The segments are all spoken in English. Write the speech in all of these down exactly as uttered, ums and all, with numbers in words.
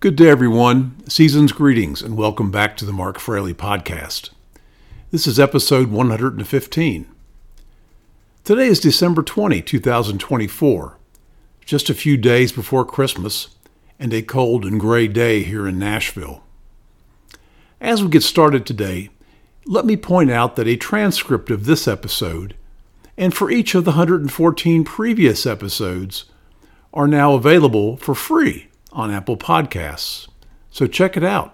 Good day, everyone. Season's greetings, and welcome back to the Mark Fraley Podcast. This is episode one hundred fifteen. Today is December twentieth, twenty twenty-four, just a few days before Christmas, and a cold and gray day here in Nashville. As we get started today, let me point out that a transcript of this episode, and for each of the one hundred fourteen previous episodes, are now available for free on Apple Podcasts, so check it out.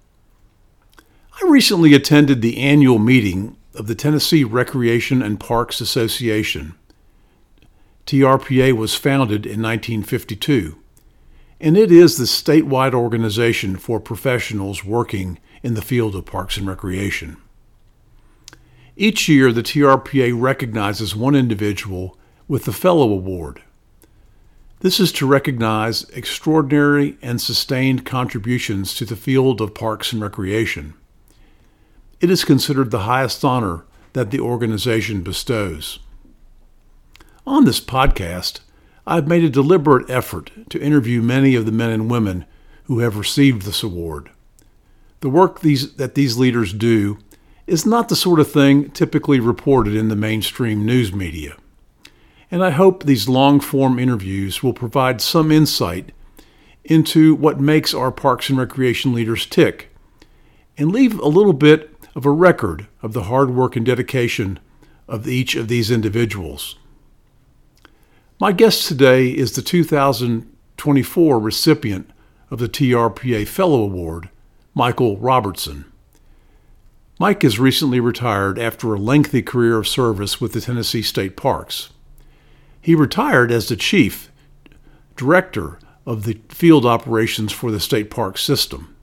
I recently attended the annual meeting of the Tennessee Recreation and Parks Association. T R P A was founded in nineteen fifty-two, and it is the statewide organization for professionals working in the field of parks and recreation. Each year, the T R P A recognizes one individual with the Fellow Award. This is to recognize extraordinary and sustained contributions to the field of parks and recreation. It is considered the highest honor that the organization bestows. On this podcast, I've made a deliberate effort to interview many of the men and women who have received this award. The work these, that these leaders do is not the sort of thing typically reported in the mainstream news media. And I hope these long-form interviews will provide some insight into what makes our parks and recreation leaders tick, and leave a little bit of a record of the hard work and dedication of each of these individuals. My guest today is the two thousand twenty-four recipient of the T R P A Fellow Award, Michael Robertson. Mike is recently retired after a lengthy career of service with the Tennessee State Parks. He retired as the chief director of the field operations for the state park system.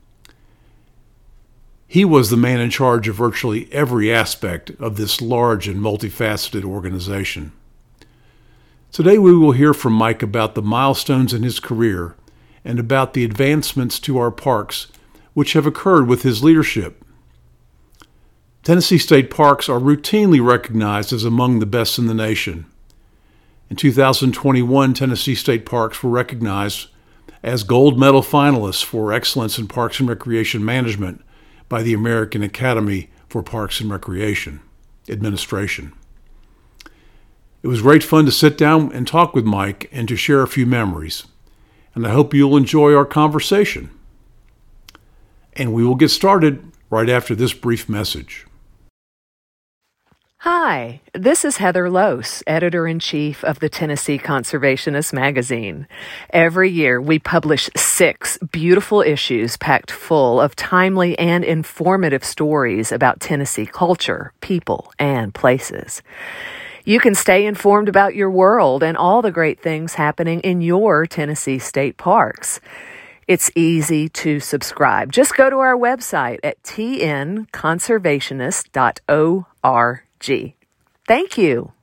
He was the man in charge of virtually every aspect of this large and multifaceted organization. Today we will hear from Mike about the milestones in his career and about the advancements to our parks which have occurred with his leadership. Tennessee State Parks are routinely recognized as among the best in the nation. In two thousand twenty-one, Tennessee State Parks were recognized as gold medal finalists for excellence in parks and recreation management by the American Academy for Parks and Recreation Administration. It was great fun to sit down and talk with Mike and to share a few memories, and I hope you'll enjoy our conversation. And we will get started right after this brief message. Hi, this is Heather Lose, Editor-in-Chief of the Tennessee Conservationist magazine. Every year, we publish six beautiful issues packed full of timely and informative stories about Tennessee culture, people, and places. You can stay informed about your world and all the great things happening in your Tennessee state parks. It's easy to subscribe. Just go to our website at t n conservationist dot org. Thank you.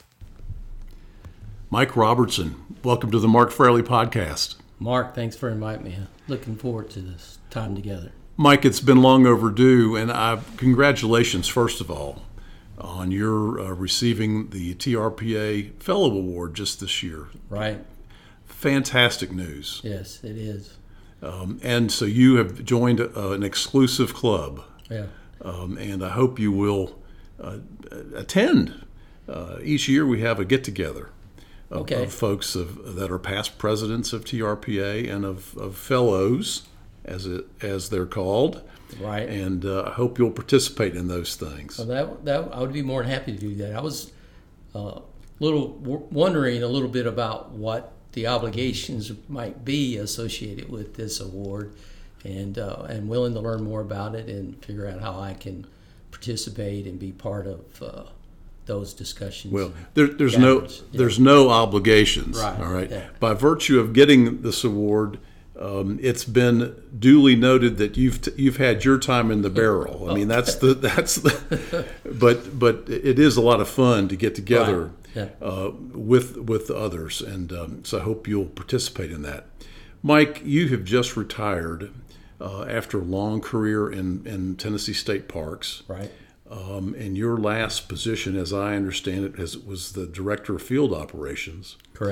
Mike Robertson, welcome to the Mark Fraley Podcast. Mark, thanks for inviting me. Looking forward to this time together. Mike, it's been long overdue, and I, congratulations, first of all, on your uh, receiving the T R P A Fellow Award just this year. Right. Fantastic news. Yes, it is. Um, and so you have joined a, an exclusive club. Yeah. Um, and I hope you will uh, attend. Uh, each year we have a get-together of, okay. of folks of, that are past presidents of T R P A and of, of fellows, as it, as they're called. Right. And uh, I hope you'll participate in those things. Well, that that I would be more than happy to do that. I was a uh, little w- wondering a little bit about what the obligations might be associated with this award, and uh, and willing to learn more about it and figure out how I can participate and be part of uh, those discussions. Well, there, there's no yeah. there's no obligations. Right. All right. Yeah. By virtue of getting this award, um, it's been duly noted that you've t- you've had your time in the barrel. I mean, that's the that's the. But but it is a lot of fun to get together. Right. Yeah. Uh, with with others, and um, so I hope you'll participate in that. Mike, you have just retired uh, after a long career in, in Tennessee State Parks. Right. Um, and your last position, as I understand it, is, was the Director of Field Operations. Correct.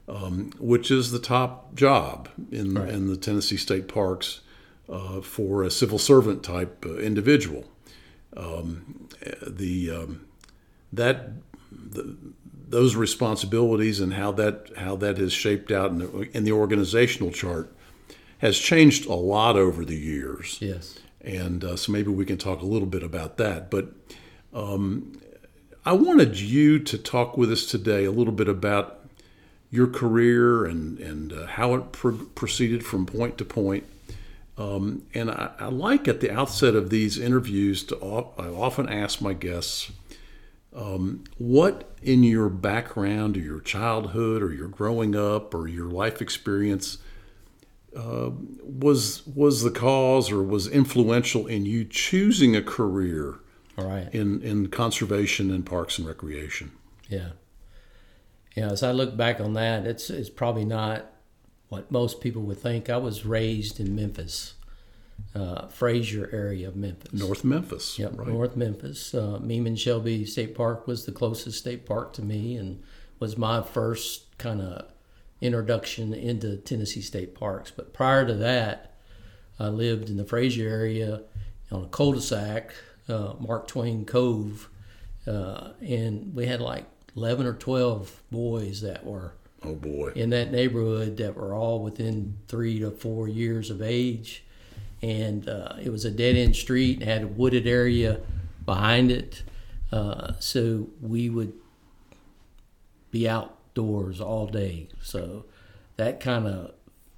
um, which is the top job in, Right. in the Tennessee State Parks uh, for a civil servant type uh, individual. Um, the um, that the, those responsibilities and how that how that has shaped out in the, in the organizational chart has changed a lot over the years. Yes. And uh, so maybe we can talk a little bit about that. But um, I wanted you to talk with us today a little bit about your career and, and uh, how it pro- proceeded from point to point. Um, and I, I like at the outset of these interviews to I often ask my guests, um, what in your background or your childhood or your growing up or your life experience uh, was was the cause or was influential in you choosing a career All right. in, in conservation and parks and recreation? Yeah. Yeah, as I look back on that, it's it's probably not what most people would think. I was raised in Memphis, uh, Frazier area of Memphis. North Memphis. Yep, right. North Memphis. Uh, Meeman Shelby State Park was the closest state park to me and was my first kind of introduction into Tennessee State Parks. But prior to that, I lived in the Frazier area on a cul-de-sac, uh, Mark Twain Cove, uh, and we had like eleven or twelve boys that were Oh boy. in that neighborhood that were all within three to four years of age. And uh, it was a dead-end street, had a wooded area behind it. Uh, so we would be outdoors all day. So that kind of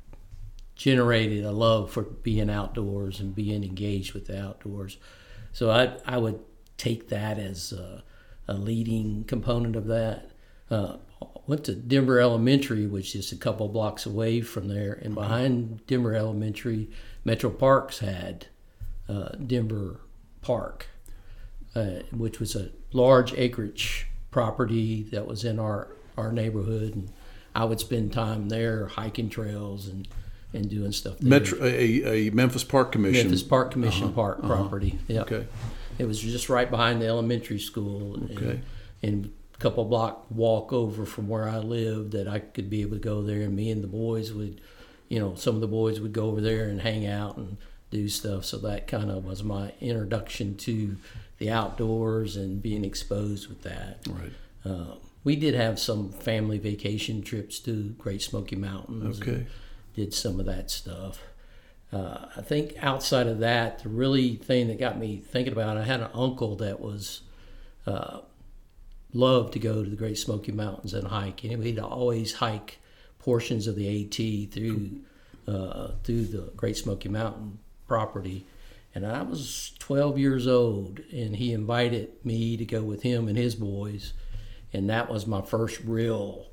generated a love for being outdoors and being engaged with the outdoors. So I, I would take that as a, a leading component of that. Uh, went to Denver Elementary, which is a couple blocks away from there, and behind Denver Elementary, Metro Parks had uh, Denver Park, uh, which was a large acreage property that was in our, our neighborhood, and I would spend time there hiking trails and, and doing stuff there. Metro, a, a Memphis Park Commission. Memphis Park Commission Uh-huh, Park uh-huh. property. Yeah. Okay. It was just right behind the elementary school, and, Okay. and a couple block walk over from where I lived that I could be able to go there, and me and the boys would, you know, some of the boys would go over there and hang out and do stuff. So that kind of was my introduction to the outdoors and being exposed with that. Right. Uh, we did have some family vacation trips to Great Smoky Mountains. Okay. And did some of that stuff. Uh, I think outside of that, the really thing that got me thinking about it, I had an uncle that was uh, loved to go to the Great Smoky Mountains and hike. And he'd always hike portions of the AT through uh, through the Great Smoky Mountain property. And I was twelve years old, and he invited me to go with him and his boys. And that was my first real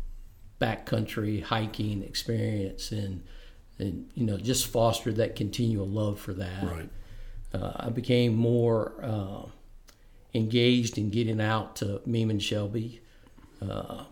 backcountry hiking experience, and and you know, just fostered that continual love for that. Right. Uh, I became more uh, engaged in getting out to Meeman Shelby. Uh,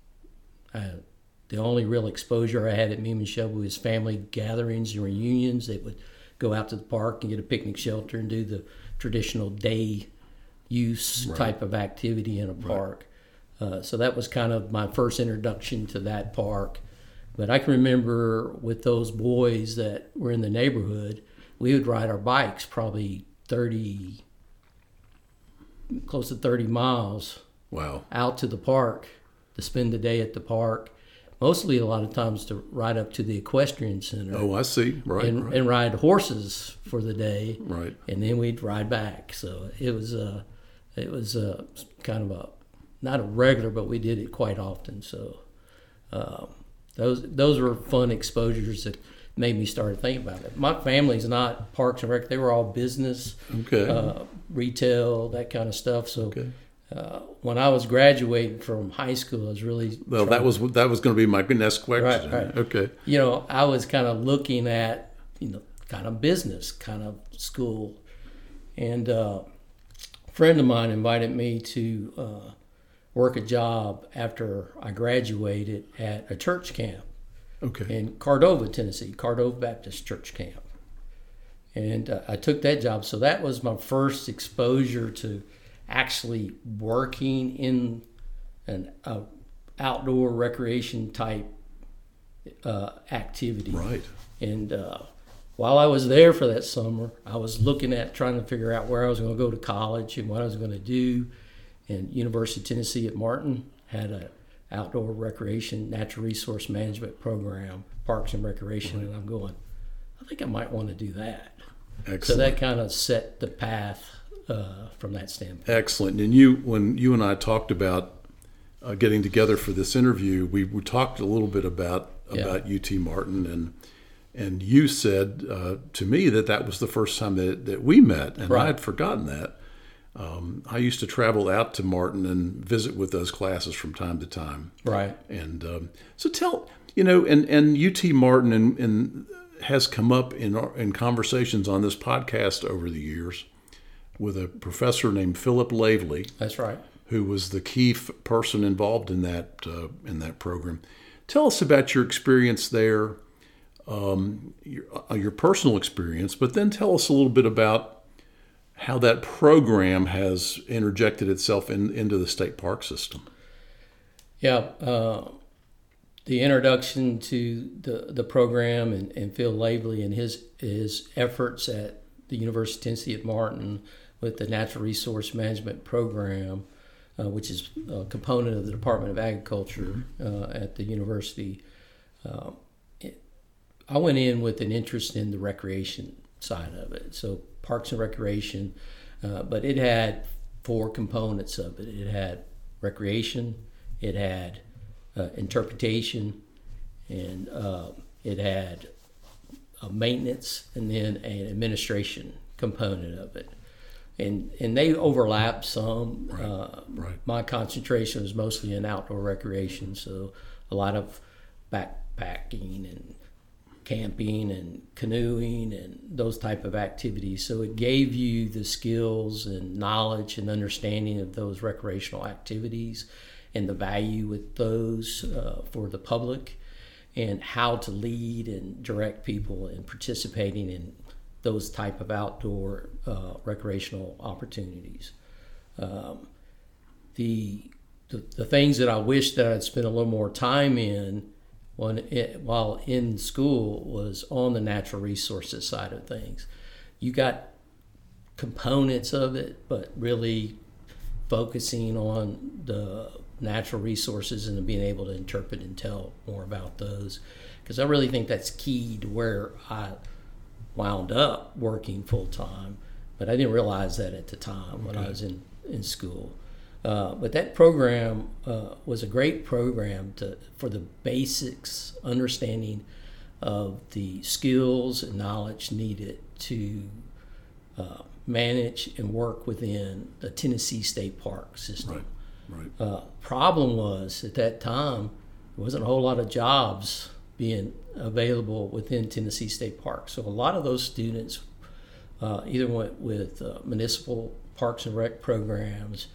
I, the only real exposure I had at Meeman Shelby was family gatherings and reunions. They would go out to the park and get a picnic shelter and do the traditional day use Right. type of activity in a park. Uh, so that was kind of my first introduction to that park. But I can remember with those boys that were in the neighborhood, we would ride our bikes probably thirty, close to thirty miles Wow. out to the park to spend the day at the park. Mostly a lot of times to ride up to the equestrian center Oh, I see. Right. and, right. and ride horses for the day. Right. And then we'd ride back. So it was a, it was a kind of a, not a regular, but we did it quite often. So um, those those were fun exposures that made me start thinking about it. My family's not Parks and Rec; they were all business, Okay. uh, retail, that kind of stuff. So Okay. uh, when I was graduating from high school, I was really Well, trying- that was that was going to be my next question. Right, right. Okay. you know, I was kind of looking at, you know, kind of business kind of school. And uh, a friend of mine invited me to uh, work a job after I graduated at a church camp Okay. in Cordova, Tennessee, Cordova Baptist Church Camp. And uh, I took that job. So that was my first exposure to actually working in an, a, outdoor recreation type uh, activity. Right. And uh, while I was there for that summer, I was looking at trying to figure out where I was going to go to college and what I was going to do. And University of Tennessee at Martin had a outdoor recreation natural resource management program, Parks and Recreation, right. And I'm going, I think I might want to do that. Excellent. So that kind of set the path uh, from that standpoint. Excellent. And you, when you and I talked about uh, getting together for this interview, we, we talked a little bit about about yeah. U T Martin, and and you said uh, to me that that was the first time that, that we met, and right. I had forgotten that. Um, I used to travel out to Martin and visit with those classes from time to time. Right. And um, so tell, you know, and, and U T Martin and, and has come up in our, in conversations on this podcast over the years with a professor named Philip Lavely. That's right. Who was the key f- person involved in that uh, in that program. Tell us about your experience there, um, your, uh, your personal experience, but then tell us a little bit about how that program has interjected itself in, into the state park system. Yeah, uh, the introduction to the, the program and, and Phil Lavely and his his efforts at the University of Tennessee at Martin with the Natural Resource Management Program, uh, which is a component of the Department of Agriculture uh, at the university. Uh, it, I went in with an interest in the recreation side of it. So Parks and Recreation, uh, but it had four components of it. It had recreation, it had uh, interpretation, and uh, it had a maintenance, and then an administration component of it. And and they overlap some. Right. Uh, right. My concentration was mostly in outdoor recreation, so a lot of backpacking and camping and canoeing and those type of activities. So it gave you the skills and knowledge and understanding of those recreational activities and the value with those uh, for the public, and how to lead and direct people in participating in those type of outdoor uh, recreational opportunities. Um, the, the the things that I wish that I'd spent a little more time in when it, while in school was on the natural resources side of things. You got components of it, but really focusing on the natural resources and being able to interpret and tell more about those. Because I really think that's key to where I wound up working full-time, but I didn't realize that at the time when okay. I was in, in school. Uh, but that program uh, was a great program to for the basics, understanding of the skills and knowledge needed to uh, manage and work within the Tennessee State Park system. Right. Right. Uh, problem was, at that time, there wasn't a whole lot of jobs being available within Tennessee State Park. So a lot of those students uh, either went with uh, municipal parks and rec programs,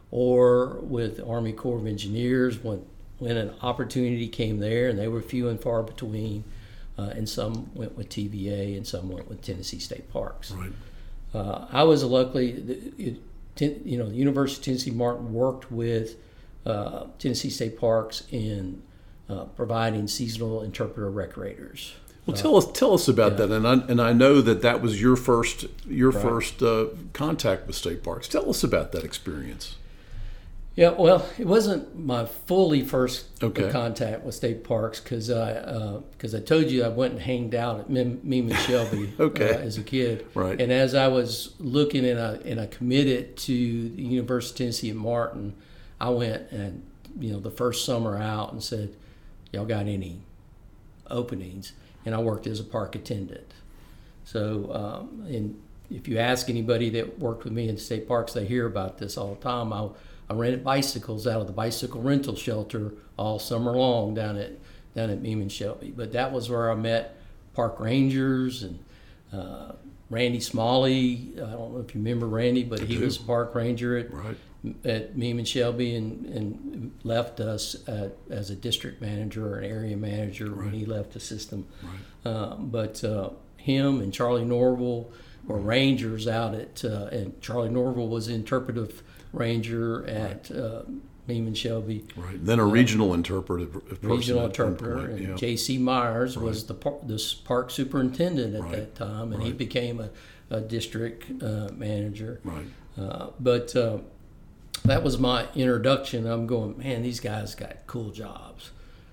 or with the Army Corps of Engineers when when an opportunity came there, and they were few and far between, uh, and some went with T V A and some went with Tennessee State Parks. Right. Uh, I was luckily, it, it, you know, the University of Tennessee Martin worked with uh, Tennessee State Parks in uh, providing seasonal interpreter recreators. Well, tell us tell us about yeah. that, and I and I know that that was your first your Right. first uh, contact with state parks. Tell us about that experience. Yeah, well, it wasn't my fully first Okay. contact with state parks, because I because uh, I told you I went and hanged out at Mem- Meeman Shelby Okay. uh, as a kid. Right. And as I was looking and I and I committed to the University of Tennessee at Martin, I went and you know the first summer out and said, "Y'all got any openings?" And I worked as a park attendant. So, um, and if you ask anybody that worked with me in state parks, they hear about this all the time. I I rented bicycles out of the bicycle rental shelter all summer long down at down at Meeman Shelby. But that was where I met park rangers and uh, Randy Smalley. I don't know if you remember Randy, but I he do. was a park ranger at Right. at Meeman Shelby and, and left us at, as a district manager or an area manager Right. when he left the system. Right. Uh, but uh, him and Charlie Norville were rangers out at, uh, and Charlie Norville was the interpretive ranger at uh, Meeman Shelby. Right. Then a regional uh, interpreter. Regional interpreter. And yeah. J C Myers right. was the par- this park superintendent at right. that time, and right. he became a, a district uh, manager. Right. Uh, but uh, that was my introduction. I'm going, man, these guys got cool jobs.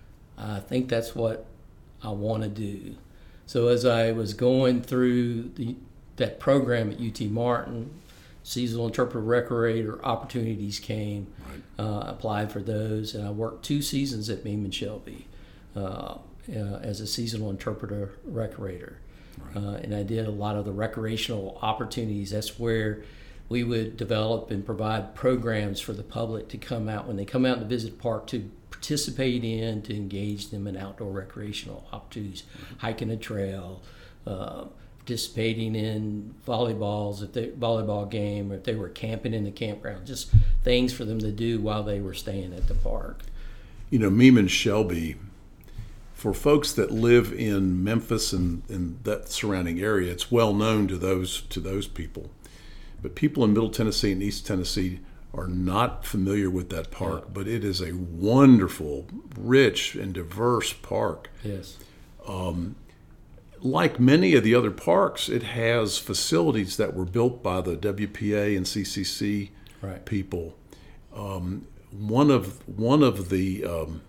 I think that's what I want to do. So as I was going through the that program at U T Martin, seasonal interpreter recreator opportunities came. Right. Uh, applied for those, and I worked two seasons at Meeman Shelby uh, uh, as a seasonal interpreter recreator. Right. Uh, and I did a lot of the recreational opportunities. That's where we would develop and provide programs for the public to come out when they come out to visit the park to participate in, to engage them in outdoor recreational opportunities, right. hiking a trail, uh, participating in volleyballs, if they volleyball game, or if they were camping in the campground, just things for them to do while they were staying at the park. You know, Meeman Shelby, for folks that live in Memphis and, and that surrounding area, it's well known to those to those people. But people in Middle Tennessee and East Tennessee are not familiar with that park, yeah. but it is a wonderful, rich, and diverse park. Yes. Um, like many of the other parks, it has facilities that were built by the W P A and C C C right. people. Um, one of one of the um,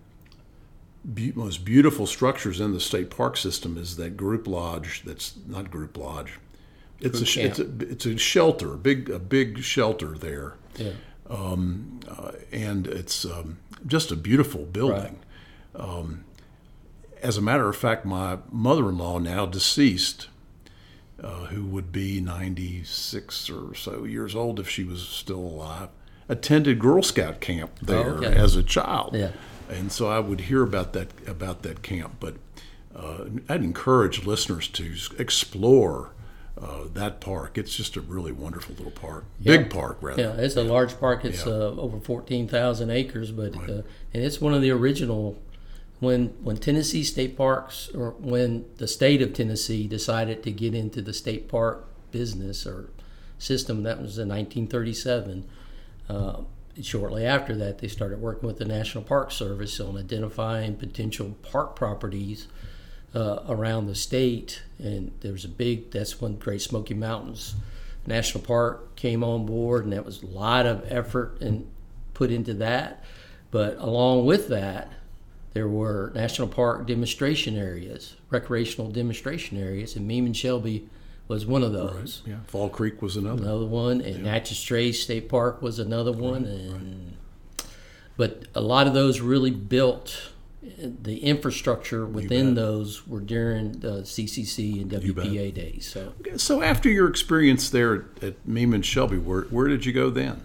be- most beautiful structures in the state park system is that group lodge. That's not group lodge. It's a, it's a it's a shelter, a big a big shelter there. Yeah. Um, uh, and it's um, just a beautiful building. Right. Um, as a matter of fact, my mother-in-law, now deceased, uh, who would be ninety-six or so years old if she was still alive, attended Girl Scout camp there oh, okay. as a child. Yeah. And so I would hear about that about that camp. But uh, I'd encourage listeners to explore Uh, that park. It's just a really wonderful little park, yeah. big park rather. Yeah, it's a large park. It's yeah. uh, over fourteen thousand acres, but right. uh, and it's one of the original. When when Tennessee state parks, or when the state of Tennessee decided to get into the state park business or system, that was in nineteen thirty-seven. Uh, shortly after that, they started working with the National Park Service on identifying potential park properties Uh, around the state, and there was a big, that's when Great Smoky Mountains National Park came on board, and that was a lot of effort and put into that. But along with that, there were national park demonstration areas, recreational demonstration areas, and Meeman Shelby was one of those. Right. Yeah, Fall Creek was another. Another one, and yeah. Natchez Trace State Park was another one, right. and right. but a lot of those really built. The infrastructure within those were during the C C C and W P A days. So, so after your experience there at, at Meeman Shelby, where where did you go then?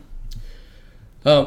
Um,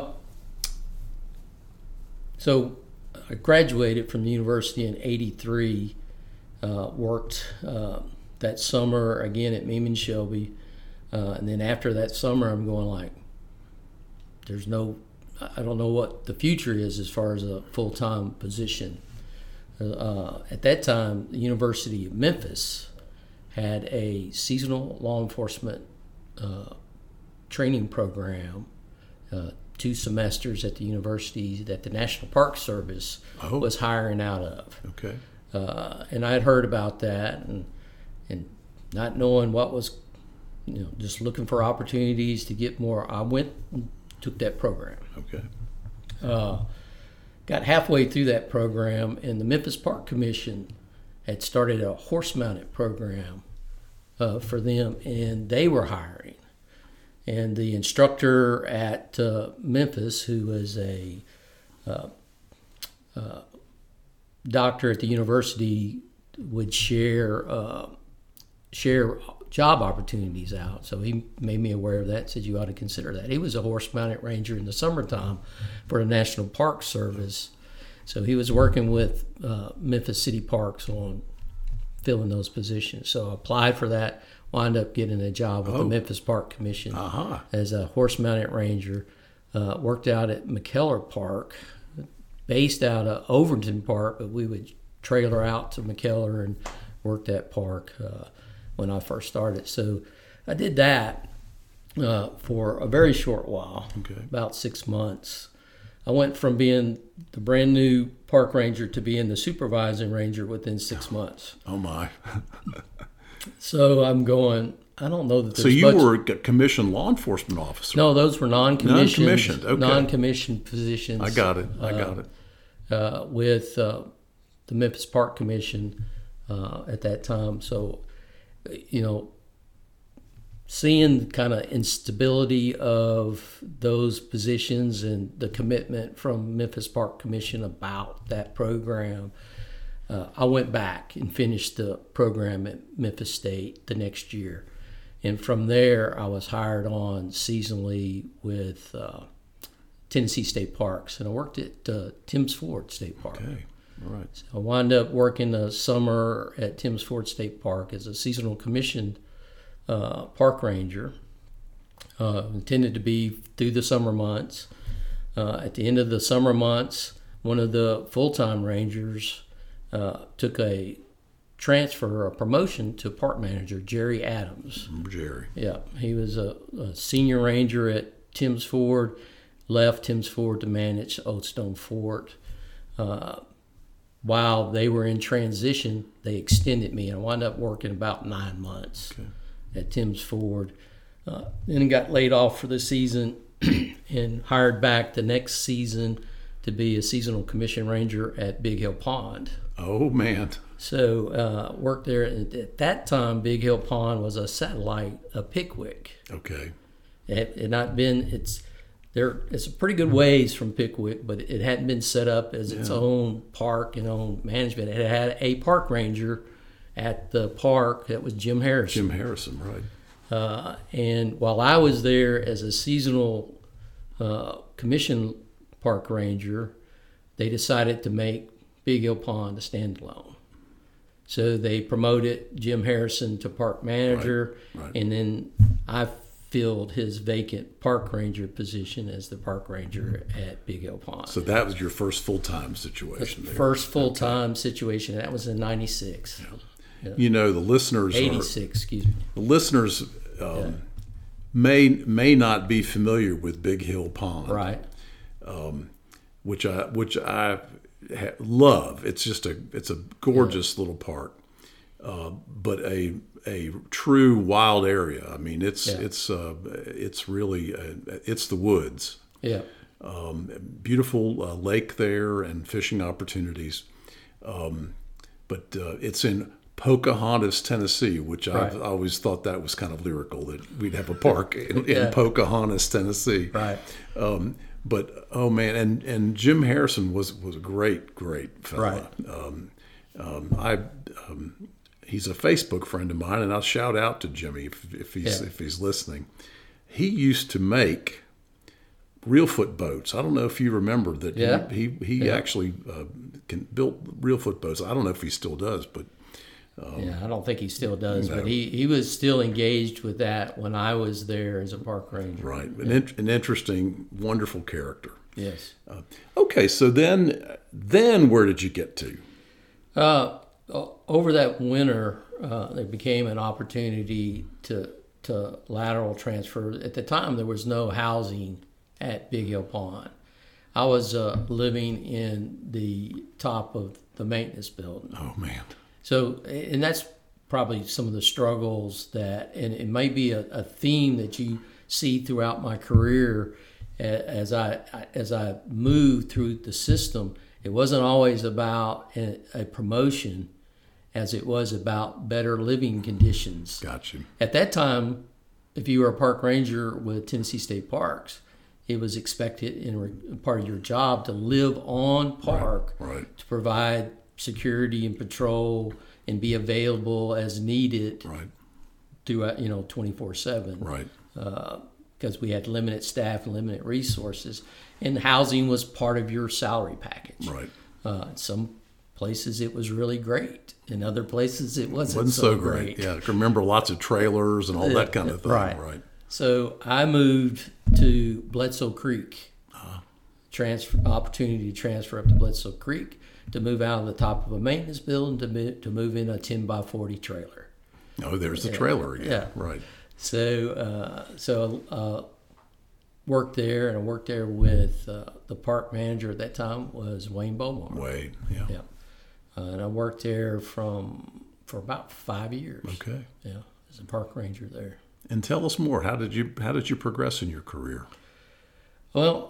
so I graduated from the university in eighty-three. Uh, worked uh, that summer again at Meeman Shelby, uh, and then after that summer, I'm going like, there's no. I don't know what the future is as far as a full-time position. Uh, at that time, the University of Memphis had a seasonal law enforcement uh, training program, uh, two semesters at the university that the National Park Service oh. was hiring out of. Okay. Uh, and I had heard about that, and and not knowing what was, you know, just looking for opportunities to get more. I went and took that program. Okay. Uh, got halfway through that program, and the Memphis Park Commission had started a horse-mounted program uh, for them, and they were hiring. And the instructor at uh, Memphis, who was a uh, uh, doctor at the university, would share uh, share job opportunities out. So he made me aware of that, said you ought to consider that. He was a horse-mounted ranger in the summertime for the National Park Service. So he was working with uh, Memphis City Parks on filling those positions. So I applied for that, wound up getting a job with oh. the Memphis Park Commission uh-huh. as a horse-mounted ranger. Uh, worked out at McKellar Park, based out of Overton Park, but we would trailer out to McKellar and work that park uh, when I first started. So I did that uh, for a very short while, okay. about six months. I went from being the brand new park ranger to being the supervising ranger within six months. Oh my! So I'm going. I don't know that. There's so you much, were a commissioned law enforcement officer? No, those were non-commissioned. Non-commissioned. Okay. Non-commissioned positions. I got it. I got uh, it. Uh, with uh, the Memphis Park Commission uh, at that time. So, you know, seeing kind of instability of those positions and the commitment from Memphis Park Commission about that program, uh, I went back and finished the program at Memphis State the next year. And from there, I was hired on seasonally with uh, Tennessee State Parks, and I worked at uh, Tims Ford State Park. Okay, all right. So I wound up working the summer at Tims Ford State Park as a seasonal commissioned uh, park ranger. Uh, intended to be through the summer months. Uh, at the end of the summer months, one of the full-time rangers uh, took a transfer, a promotion to park manager, Jerry Adams. Jerry. Yeah, he was a, a senior ranger at Tims Ford, left Tims Ford to manage Old Stone Fort. Uh, while they were in transition, they extended me, and I wound up working about nine months Okay. at Tims Ford. Uh, then got laid off for the season and hired back the next season to be a seasonal commission ranger at Big Hill Pond. Oh, man. So uh, worked there. At that time, Big Hill Pond was a satellite of Pickwick. Okay. It had not been, it's there. It's a pretty good ways from Pickwick, but it hadn't been set up as its Yeah. own park and own management. It had a park ranger at the park that was Jim Harrison. Jim Harrison, right. Uh, and while I was there as a seasonal uh, commission park ranger, they decided to make Big Hill Pond a standalone. So they promoted Jim Harrison to park manager, Right, right. and then I filled his vacant park ranger position as the park ranger at Big Hill Pond. So that was your first full-time situation there. First full-time situation. That was in ninety-six. You know, the listeners are, eighty-six, excuse me. the listeners um, Yeah. may may not be familiar with Big Hill Pond, Right. which I which I ha- love. It's just a it's a gorgeous little park, uh, but a a true wild area. I mean, it's Yeah. it's uh, it's really uh, it's the woods. Yeah. Um, beautiful uh, lake there and fishing opportunities, um, but uh, it's in Pocahontas, Tennessee, which I've Right. always thought that was kind of lyrical that we'd have a park in, Yeah. in Pocahontas, Tennessee. Right. Um, but oh man, and, and Jim Harrison was was a great great fella. Right. Um, um, I um, he's a Facebook friend of mine, and I'll shout out to Jimmy if, if he's Yeah. if he's listening. He used to make real foot boats. I don't know if you remember that. Yeah. He he, he Yeah. actually uh, can built real foot boats. I don't know if he still does, but Yeah, I don't think he still does, No. but he, he was still engaged with that when I was there as a park ranger. right, an, in, an interesting, wonderful character. Yes. Uh, okay, so then then where did you get to? Uh, o- over that winter, uh, there became an opportunity to to lateral transfer. At the time, there was no housing at Big Hill Pond. I was uh, living in the top of the maintenance building. Oh man. So, and that's probably some of the struggles that, and it may be a, a theme that you see throughout my career a- as I as I moved through the system. It wasn't always about a, a promotion, as it was about better living conditions. Got you. At that time, if you were a park ranger with Tennessee State Parks, it was expected in re- part of your job to live on park Right. to provide security and patrol and be available as needed Right. throughout, you know, twenty-four seven. Right. Because we had limited staff and limited resources. And housing was part of your salary package. Right. Uh, some places it was really great. In other places it wasn't, Wasn't so great. Yeah, I can remember lots of trailers and all that kind of thing. Right. Right. So I moved to Bledsoe Creek. Transfer opportunity to transfer up to Bledsoe Creek, to move out of the top of a maintenance building, to move, to move in a ten by forty trailer. Oh, there's the trailer again. Yeah. Right. So, uh, so uh, worked there, and I worked there with uh, the park manager at that time was Wayne Beaumont. Wade, yeah. Yeah. Uh, and I worked there from for about five years. Okay. Yeah, as a park ranger there. And tell us more. How did you how did you progress in your career? Well,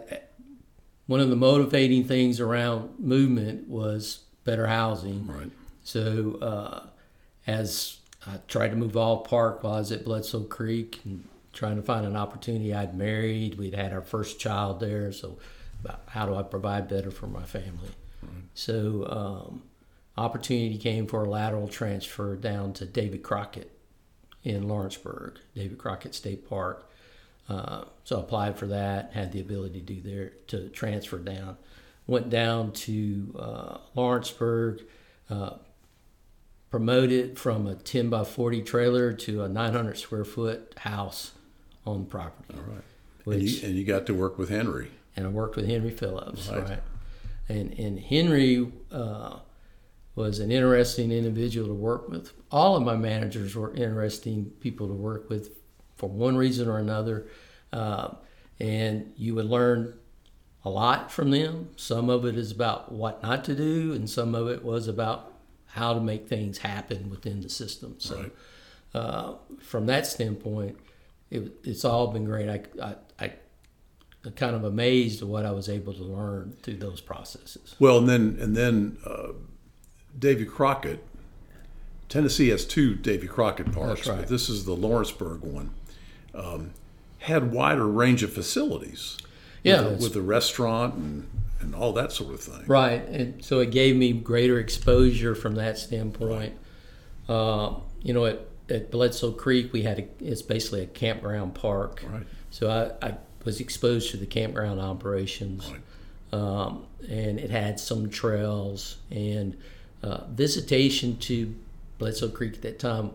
one of the motivating things around movement was better housing. Right. So uh, as I tried to move all park while I was at Bledsoe Creek and trying to find an opportunity, I'd married. We'd had our first child there. So about how do I provide better for my family? Right. So um, opportunity came for a lateral transfer down to David Crockett in Lawrenceburg, David Crockett State Park. Uh, so I applied for that, had the ability to do there to transfer down. Went down to uh, Lawrenceburg, uh, promoted from a ten by forty trailer to a nine hundred square foot house on the property. All right. Which, and, you, and you got to work with Henry. And I worked with Henry Phillips, right? right? And and Henry uh, was an interesting individual to work with. All of my managers were interesting people to work with for one reason or another. Uh, and you would learn a lot from them. Some of it is about what not to do, and some of it was about how to make things happen within the system. So right. uh, from that standpoint, it, it's all been great. I, I, I I'm kind of amazed at what I was able to learn through those processes. Well, and then and then uh, Davy Crockett, Tennessee has two Davy Crockett parks, That's right. but this is the Lawrenceburg one. Um, had wider range of facilities. Yeah, with, a, with a restaurant and, and all that sort of thing. Right, and so it gave me greater exposure from that standpoint. Right. Uh, you know, at, at Bledsoe Creek, we had a, it's basically a campground park. Right. So I, I was exposed to the campground operations, right. um, and it had some trails and uh, visitation to Bledsoe Creek at that time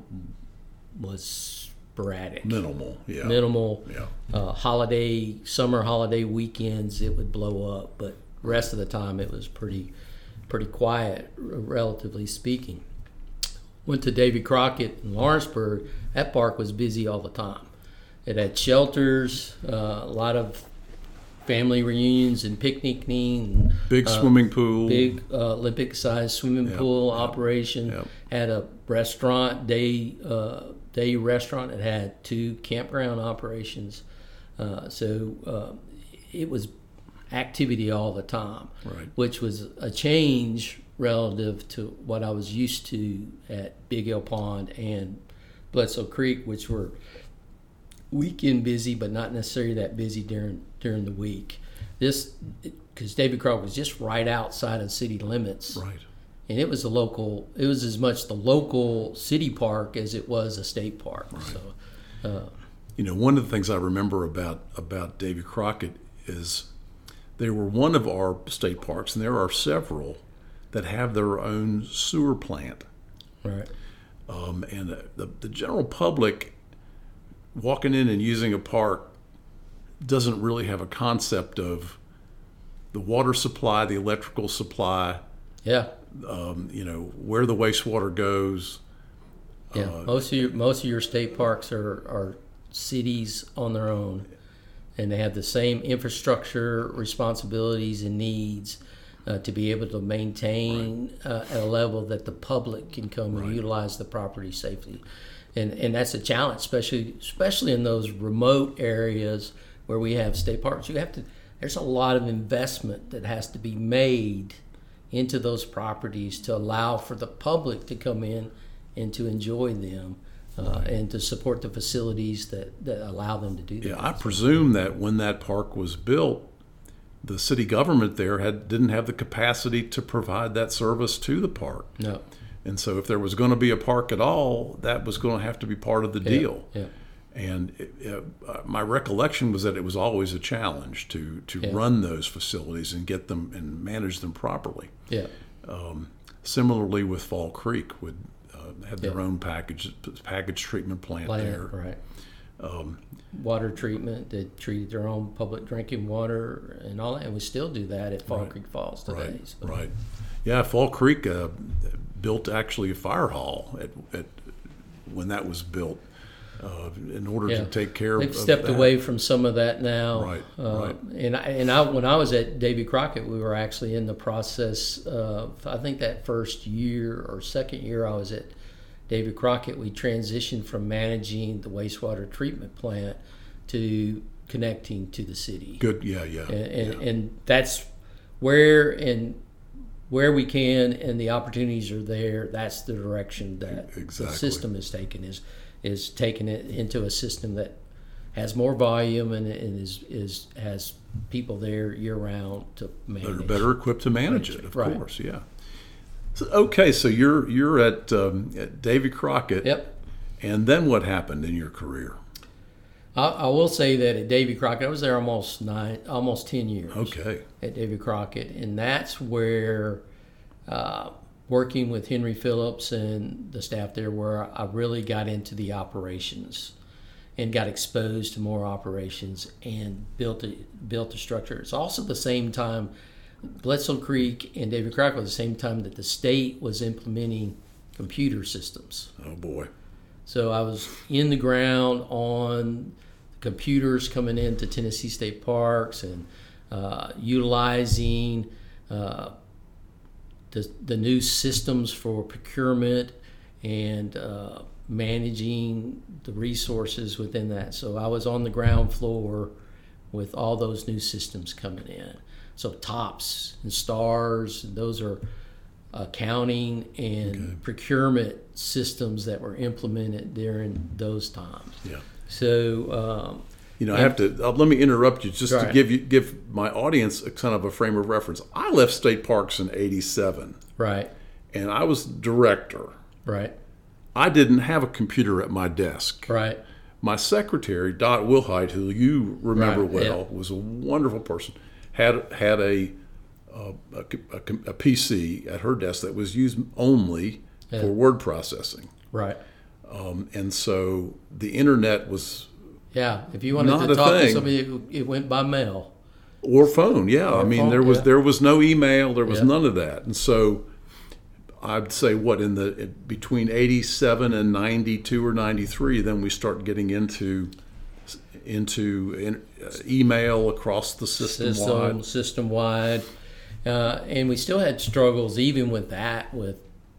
was sporadic. Minimal, yeah. Minimal. Yeah. Uh, holiday, summer holiday weekends, it would blow up, but the rest of the time it was pretty, pretty quiet, relatively speaking. Went to Davy Crockett in Lawrenceburg. That park was busy all the time. It had shelters, uh, a lot of family reunions and picnicking. Big uh, swimming pool. Big uh, Olympic-sized swimming yep. pool yep. operation. Yep. Had a restaurant, day uh, day restaurant. It had two campground operations. Uh, so uh, it was activity all the time, right. which was a change relative to what I was used to at Big Elk Pond and Bledsoe Creek, which were weekend busy, but not necessarily that busy during during the week. This, because Davy Crockett was just right outside of city limits, right, and it was a local. It was as much the local city park as it was a state park. Right. So, uh, you know, one of the things I remember about about Davy Crockett is they were one of our state parks, and there are several that have their own sewer plant. Right. Um, and the, the general public walking in and using a park doesn't really have a concept of the water supply, the electrical supply, Yeah. um, you know, where the wastewater goes. Yeah. Uh, most of your most of your state parks are, are cities on their own, and they have the same infrastructure responsibilities and needs uh, to be able to maintain right. uh, at a level that the public can come right. and utilize the property safely. And and that's a challenge, especially especially in those remote areas where we have state parks. You have to. There's a lot of investment that has to be made into those properties to allow for the public to come in and to enjoy them, uh, and to support the facilities that, that allow them to do that. Yeah, I presume that when that park was built, the city government there had didn't have the capacity to provide that service to the park. No. And so if there was going to be a park at all, that was going to have to be part of the Yeah, deal. yeah. And it, uh, my recollection was that it was always a challenge to, to Yeah. run those facilities and get them and manage them properly. Yeah. Um, similarly with Fall Creek, would uh, had their Yeah. own package package treatment plant, Plant, there. right. Um, Water treatment, they treated their own public drinking water and all that, and we still do that at Fall Right. Creek Falls today. Right, So, right. Yeah, Fall Creek uh, built actually a fire hall at, at when that was built. uh, in order Yeah. to take care They've of stepped that. away from some of that now. Right, Uh, right. And I, and I, when I was at Davy Crockett, we were actually in the process of, I think that first year or second year I was at Davy Crockett, we transitioned from managing the wastewater treatment plant to connecting to the city. Good, yeah, yeah. And, and, yeah. and that's where and where we can and the opportunities are there. That's the direction that Exactly. the system is taking is is taking it into a system that has more volume and, and is is has people there year round to manage. They're better equipped to manage it, of Right. course, yeah. So, okay, so you're you're at, um, at Davy Crockett. Yep. And then what happened in your career? I, I will say that at Davy Crockett, I was there almost nine, almost ten years. Okay. At Davy Crockett, and that's where uh, working with Henry Phillips and the staff there, where I really got into the operations and got exposed to more operations and built a built a structure. It's also the same time Bledsoe Creek and Davy Crockett was the same time that the state was implementing computer systems. Oh boy. So I was in the ground on computers coming into Tennessee State Parks and uh, utilizing uh, the, the new systems for procurement and uh, managing the resources within that. So I was on the ground floor with all those new systems coming in. So TOPS and STARS, those are accounting and Okay. procurement systems that were implemented during those times. Yeah. So, um, You know, I have to. Uh, let me interrupt you just to Right. give you give my audience a kind of a frame of reference. I left State Parks in eighty-seven, right, and I was director. right, I didn't have a computer at my desk. right, My secretary, Dot Wilhite, who you remember Right, well, was a wonderful person. had had a uh, a, a, a P C at her desk that was used only Yeah. for word processing, right. um, and so the internet was. Yeah, if you wanted Not to a talk to thing. somebody, it, it went by mail. Or phone, yeah. Or I mean, phone, there was yeah. there was no email, there was Yeah. none of that, and so I'd say what in the between eighty-seven and ninety-two or ninety-three, then we start getting into into in, uh, email across the system, System, wide. system wide, uh, and we still had struggles even with that, with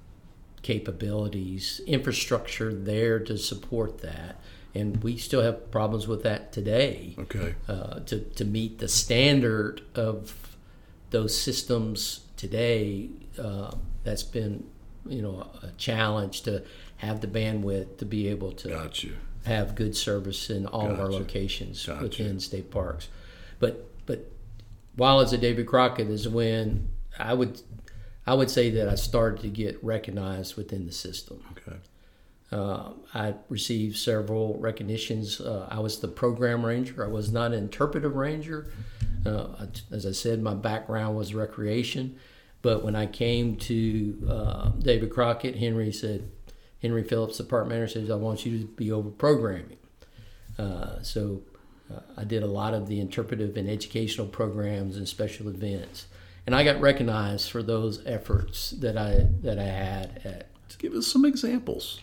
capabilities, infrastructure there to support that. And we still have problems with that today. Okay, Uh, to, to meet the standard of those systems today, uh, that's been, you know, a challenge to have the bandwidth to be able to got you. have good service in all of our Gotcha. locations Gotcha. within state parks. But but while it's at Davy Crockett is when I would I would say that I started to get recognized within the system. Okay, Uh, I received several recognitions. Uh, I was the program ranger. I was not an interpretive ranger. Uh, I- as I said, my background was recreation. But when I came to uh, David Crockett, Henry said, Henry Phillips, the park manager, says, I want you to be over programming. Uh, so uh, I did a lot of the interpretive and educational programs and special events. And I got recognized for those efforts that I that I had at give us some examples.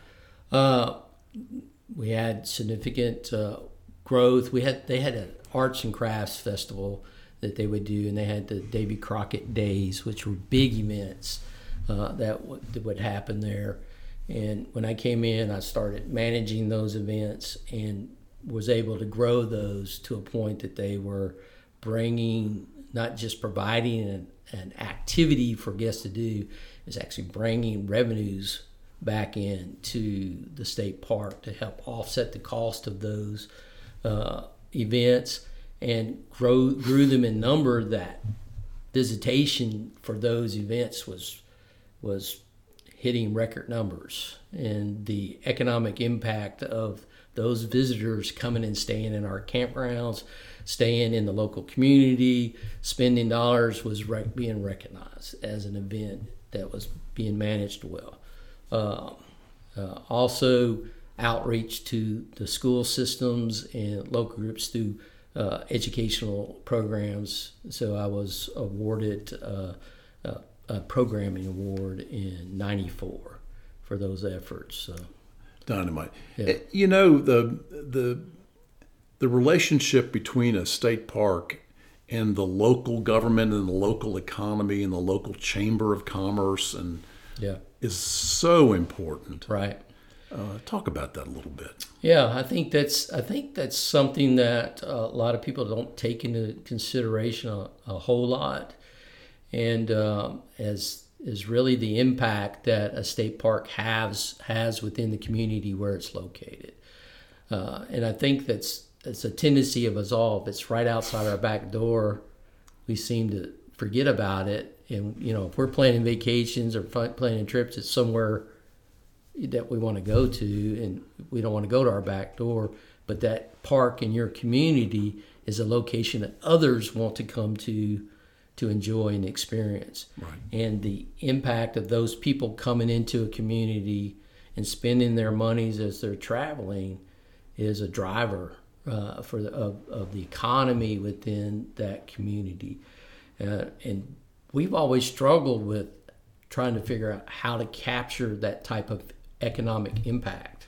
Uh, we had significant uh, growth. We had they had an arts and crafts festival that they would do, and they had the Davy Crockett Days, which were big events uh, that, w- that would happen there. And when I came in, I started managing those events and was able to grow those to a point that they were bringing, not just providing an, an activity for guests to do, is actually bringing revenues back into the state park to help offset the cost of those uh, events and grow grew them in number. That visitation for those events was was hitting record numbers, and the economic impact of those visitors coming and staying in our campgrounds, staying in the local community, spending dollars was rec- being recognized as an event that was being managed well. Uh, uh, also, outreach to the school systems and local groups through uh, educational programs. So I was awarded uh, a, a programming award in ninety-four for those efforts. So. Dynamite. Yeah. You know, the the the relationship between a state park and the local government and the local economy and the local chamber of commerce and Yeah. is so important. Right. Uh, talk about that a little bit. Yeah, I think that's I think that's something that uh, a lot of people don't take into consideration a, a whole lot, and um, as is really the impact that a state park has has within the community where it's located. Uh, and I think that's it's a tendency of us all. If it's right outside our back door, we seem to forget about it. And you know, if we're planning vacations or planning trips, it's somewhere that we want to go to, and we don't want to go to our back door, but that park in your community is a location that others want to come to to enjoy and experience. Right. And the impact of those people coming into a community and spending their monies as they're traveling is a driver uh, for the, of, of the economy within that community. Uh, and we've always struggled with trying to figure out how to capture that type of economic impact.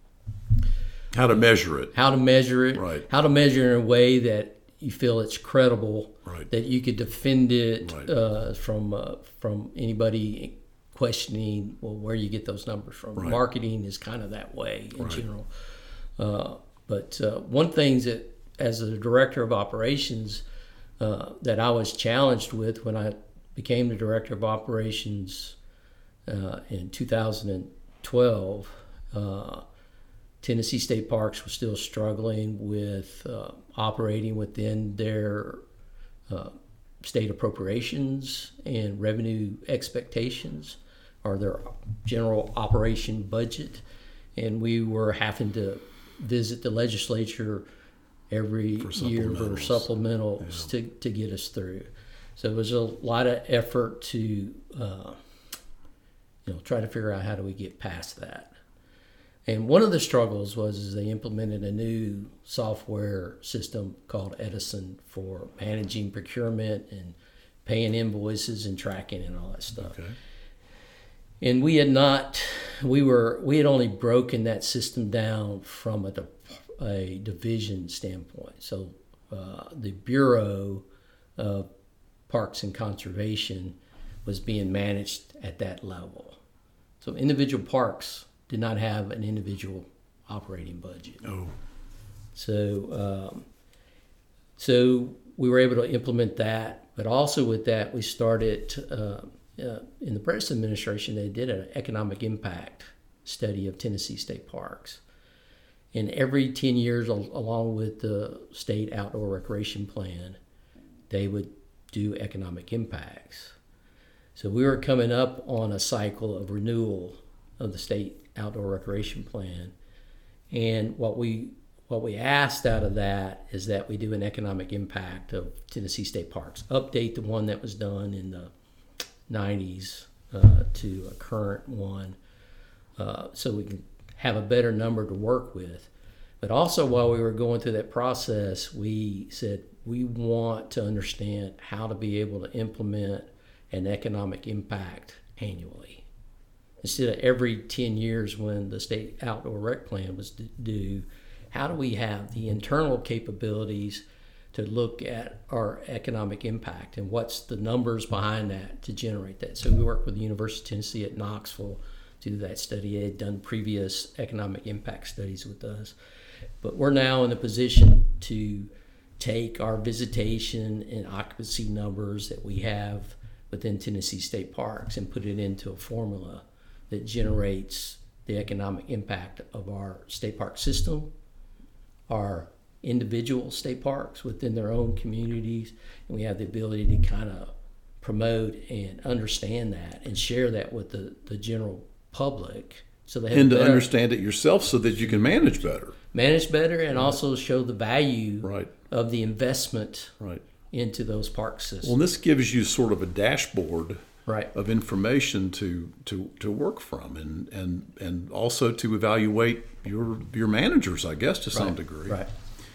How to measure it. How to measure it. Right. How to measure it in a way that you feel it's credible. Right. That you could defend it Right. uh, from uh, from anybody questioning, well, where you get those numbers from. Right. Marketing is kind of that way in Right. general. Uh, but uh, one thing that, as a director of operations, uh, that I was challenged with when I became the director of operations uh, in two thousand twelve, uh, Tennessee State Parks was still struggling with uh, operating within their uh, state appropriations and revenue expectations, or their general operation budget. And we were having to visit the legislature every For year for supplementals. supplementals to, to get us through. So it was a lot of effort to uh, you know, try to figure out how do we get past that. And one of the struggles was is they implemented a new software system called Edison for managing procurement and paying invoices and tracking and all that stuff. Okay. And we had not, we were, we had only broken that system down from a, a division standpoint. So uh, the Bureau of Parks and Conservation was being managed at that level. So individual parks did not have an individual operating budget. Oh. So, um, so we were able to implement that, but also with that, we started uh, uh, in the previous administration. They did an economic impact study of Tennessee state parks, and every ten years, al- along with the state outdoor recreation plan, they would do economic impacts. So we were coming up on a cycle of renewal of the state outdoor recreation plan, and what we what we asked out of that is that we do an economic impact of Tennessee state parks, update the one that was done in the nineties uh, to a current one, uh, so we can have a better number to work with. But also, while we were going through that process, we said we want to understand how to be able to implement an economic impact annually. Instead of every ten years when the state outdoor rec plan was due, how do we have the internal capabilities to look at our economic impact and what's the numbers behind that to generate that? So we work with the University of Tennessee at Knoxville to do that study. They had done previous economic impact studies with us. But we're now in a position to take our visitation and occupancy numbers that we have within Tennessee State Parks and put it into a formula that generates the economic impact of our state park system, our individual state parks within their own communities, and we have the ability to kind of promote and understand that and share that with the, the general public, so they have And to better, understand it yourself so that you can manage better. manage better and also show the value Right. of the investment Right. into those park systems. Well, and this gives you sort of a dashboard right. of information to, to, to work from, and, and, and also to evaluate your your managers, I guess, to some right. degree. Right.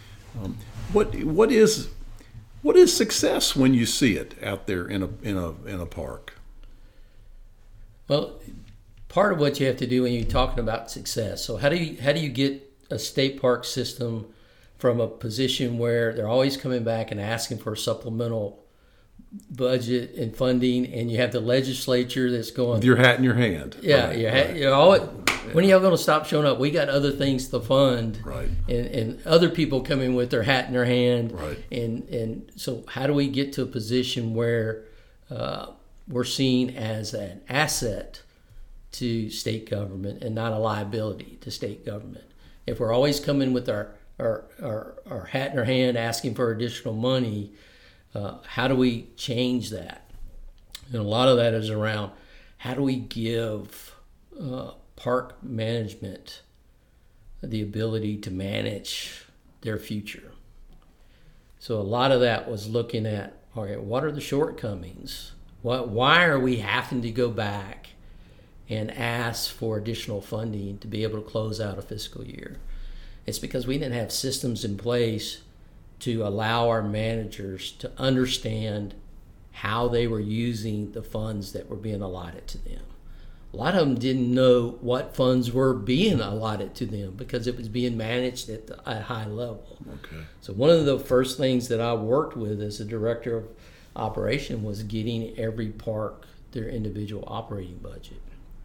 What what is what is success when you see it out there in a in a in a park? Well, part of what you have to do when you're talking about success. So how do you how do you get a state park system from a position where they're always coming back and asking for a supplemental budget and funding, and you have the legislature that's going with your hat in your hand? Yeah, right, your right. hat, you're always, when are y'all going to stop showing up? We got other things to fund, right? And, and other people coming with their hat in their hand, right? And and so how do we get to a position where uh, we're seen as an asset to state government and not a liability to state government? If we're always coming with our our our, our hat in our hand asking for additional money, uh, how do we change that? And a lot of that is around how do we give uh, park management the ability to manage their future. So a lot of that was looking at, okay, what are the shortcomings? What, why are we having to go back and ask for additional funding to be able to close out a fiscal year? It's because we didn't have systems in place to allow our managers to understand how they were using the funds that were being allotted to them. A lot of them didn't know what funds were being allotted to them because it was being managed at the, a high level. Okay. So one of the first things that I worked with as a director of operation was getting every park their individual operating budget.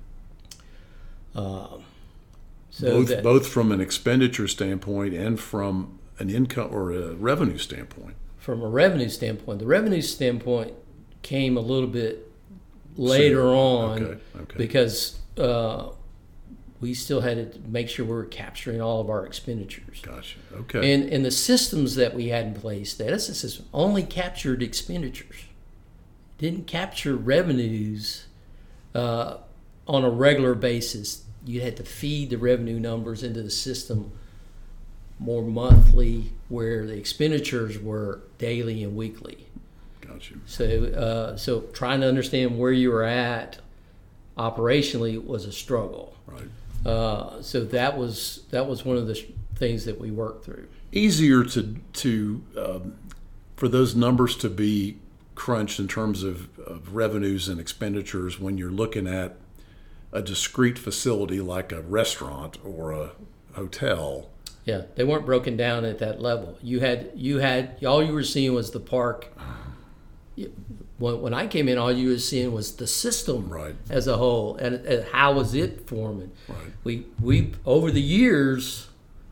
Um, so both that, both from an expenditure standpoint and from an income or a revenue standpoint. From a revenue standpoint, the revenue standpoint came a little bit later so, on okay, okay. because uh, we still had to make sure we were capturing all of our expenditures. Gotcha. Okay. And and the systems that we had in place, the Edison system, only captured expenditures, didn't capture revenues uh, on a regular basis. You had to feed the revenue numbers into the system more monthly, where the expenditures were daily and weekly. Gotcha. So, uh, so trying to understand where you were at operationally was a struggle. Right. Uh, so that was that was one of the sh- things that we worked through. Easier to to um, for those numbers to be crunched in terms of, of revenues and expenditures when you're looking at a discrete facility like a restaurant or a hotel. Yeah, they weren't broken down at that level. You had you had all you were seeing was the park. When, when I came in, all you were seeing was the system right. as a whole, and, and how was it forming. Right. We we over the years,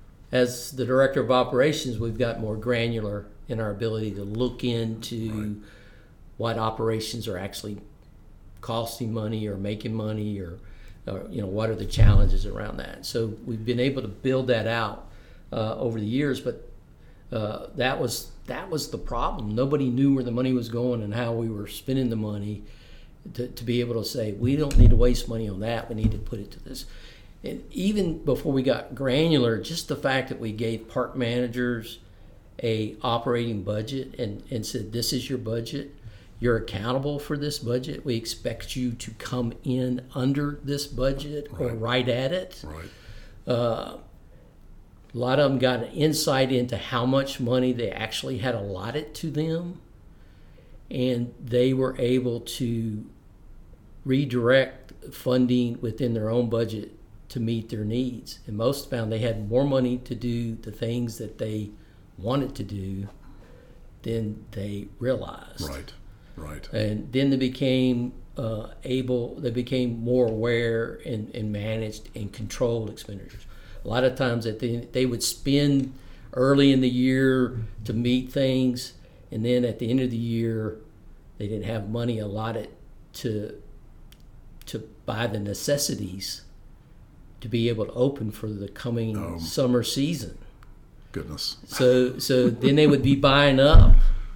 as the director of operations, we've got more granular in our ability to look into right. what operations are actually costing money or making money, or, or you know what are the challenges around that. So we've been able to build that out uh, over the years, but uh, that was. That was the problem. Nobody knew where the money was going and how we were spending the money to, to be able to say, we don't need to waste money on that. We need to put it to this. And even before we got granular, just the fact that we gave park managers a operating budget and, and said, this is your budget. You're accountable for this budget. We expect you to come in under this budget right. or right at it. Right. Uh, A lot of them got an insight into how much money they actually had allotted to them, and they were able to redirect funding within their own budget to meet their needs. And most found they had more money to do the things that they wanted to do than they realized. Right, right. And then they became uh, able, they became more aware and, and managed and controlled expenditures. A lot of times that they, they would spend early in the year to meet things, and then at the end of the year, they didn't have money allotted to to buy the necessities to be able to open for the coming um, summer season. Goodness. So so then they would be buying up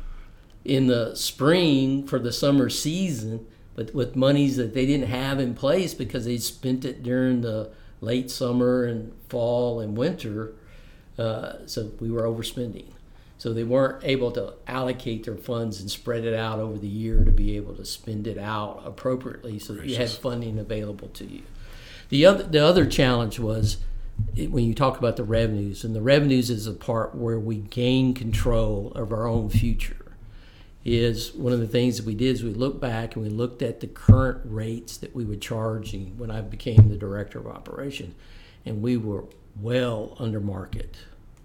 in the spring for the summer season, but with monies that they didn't have in place because they spent it during the late summer and fall and winter, uh, so we were overspending. So they weren't able to allocate their funds and spread it out over the year to be able to spend it out appropriately so that you had funding available to you. The other the other challenge was it, when you talk about the revenues, and the revenues is the part where we gain control of our own future. is one of the things that we did is we looked back and we looked at the current rates that we were charging when I became the director of operations, and we were well under market,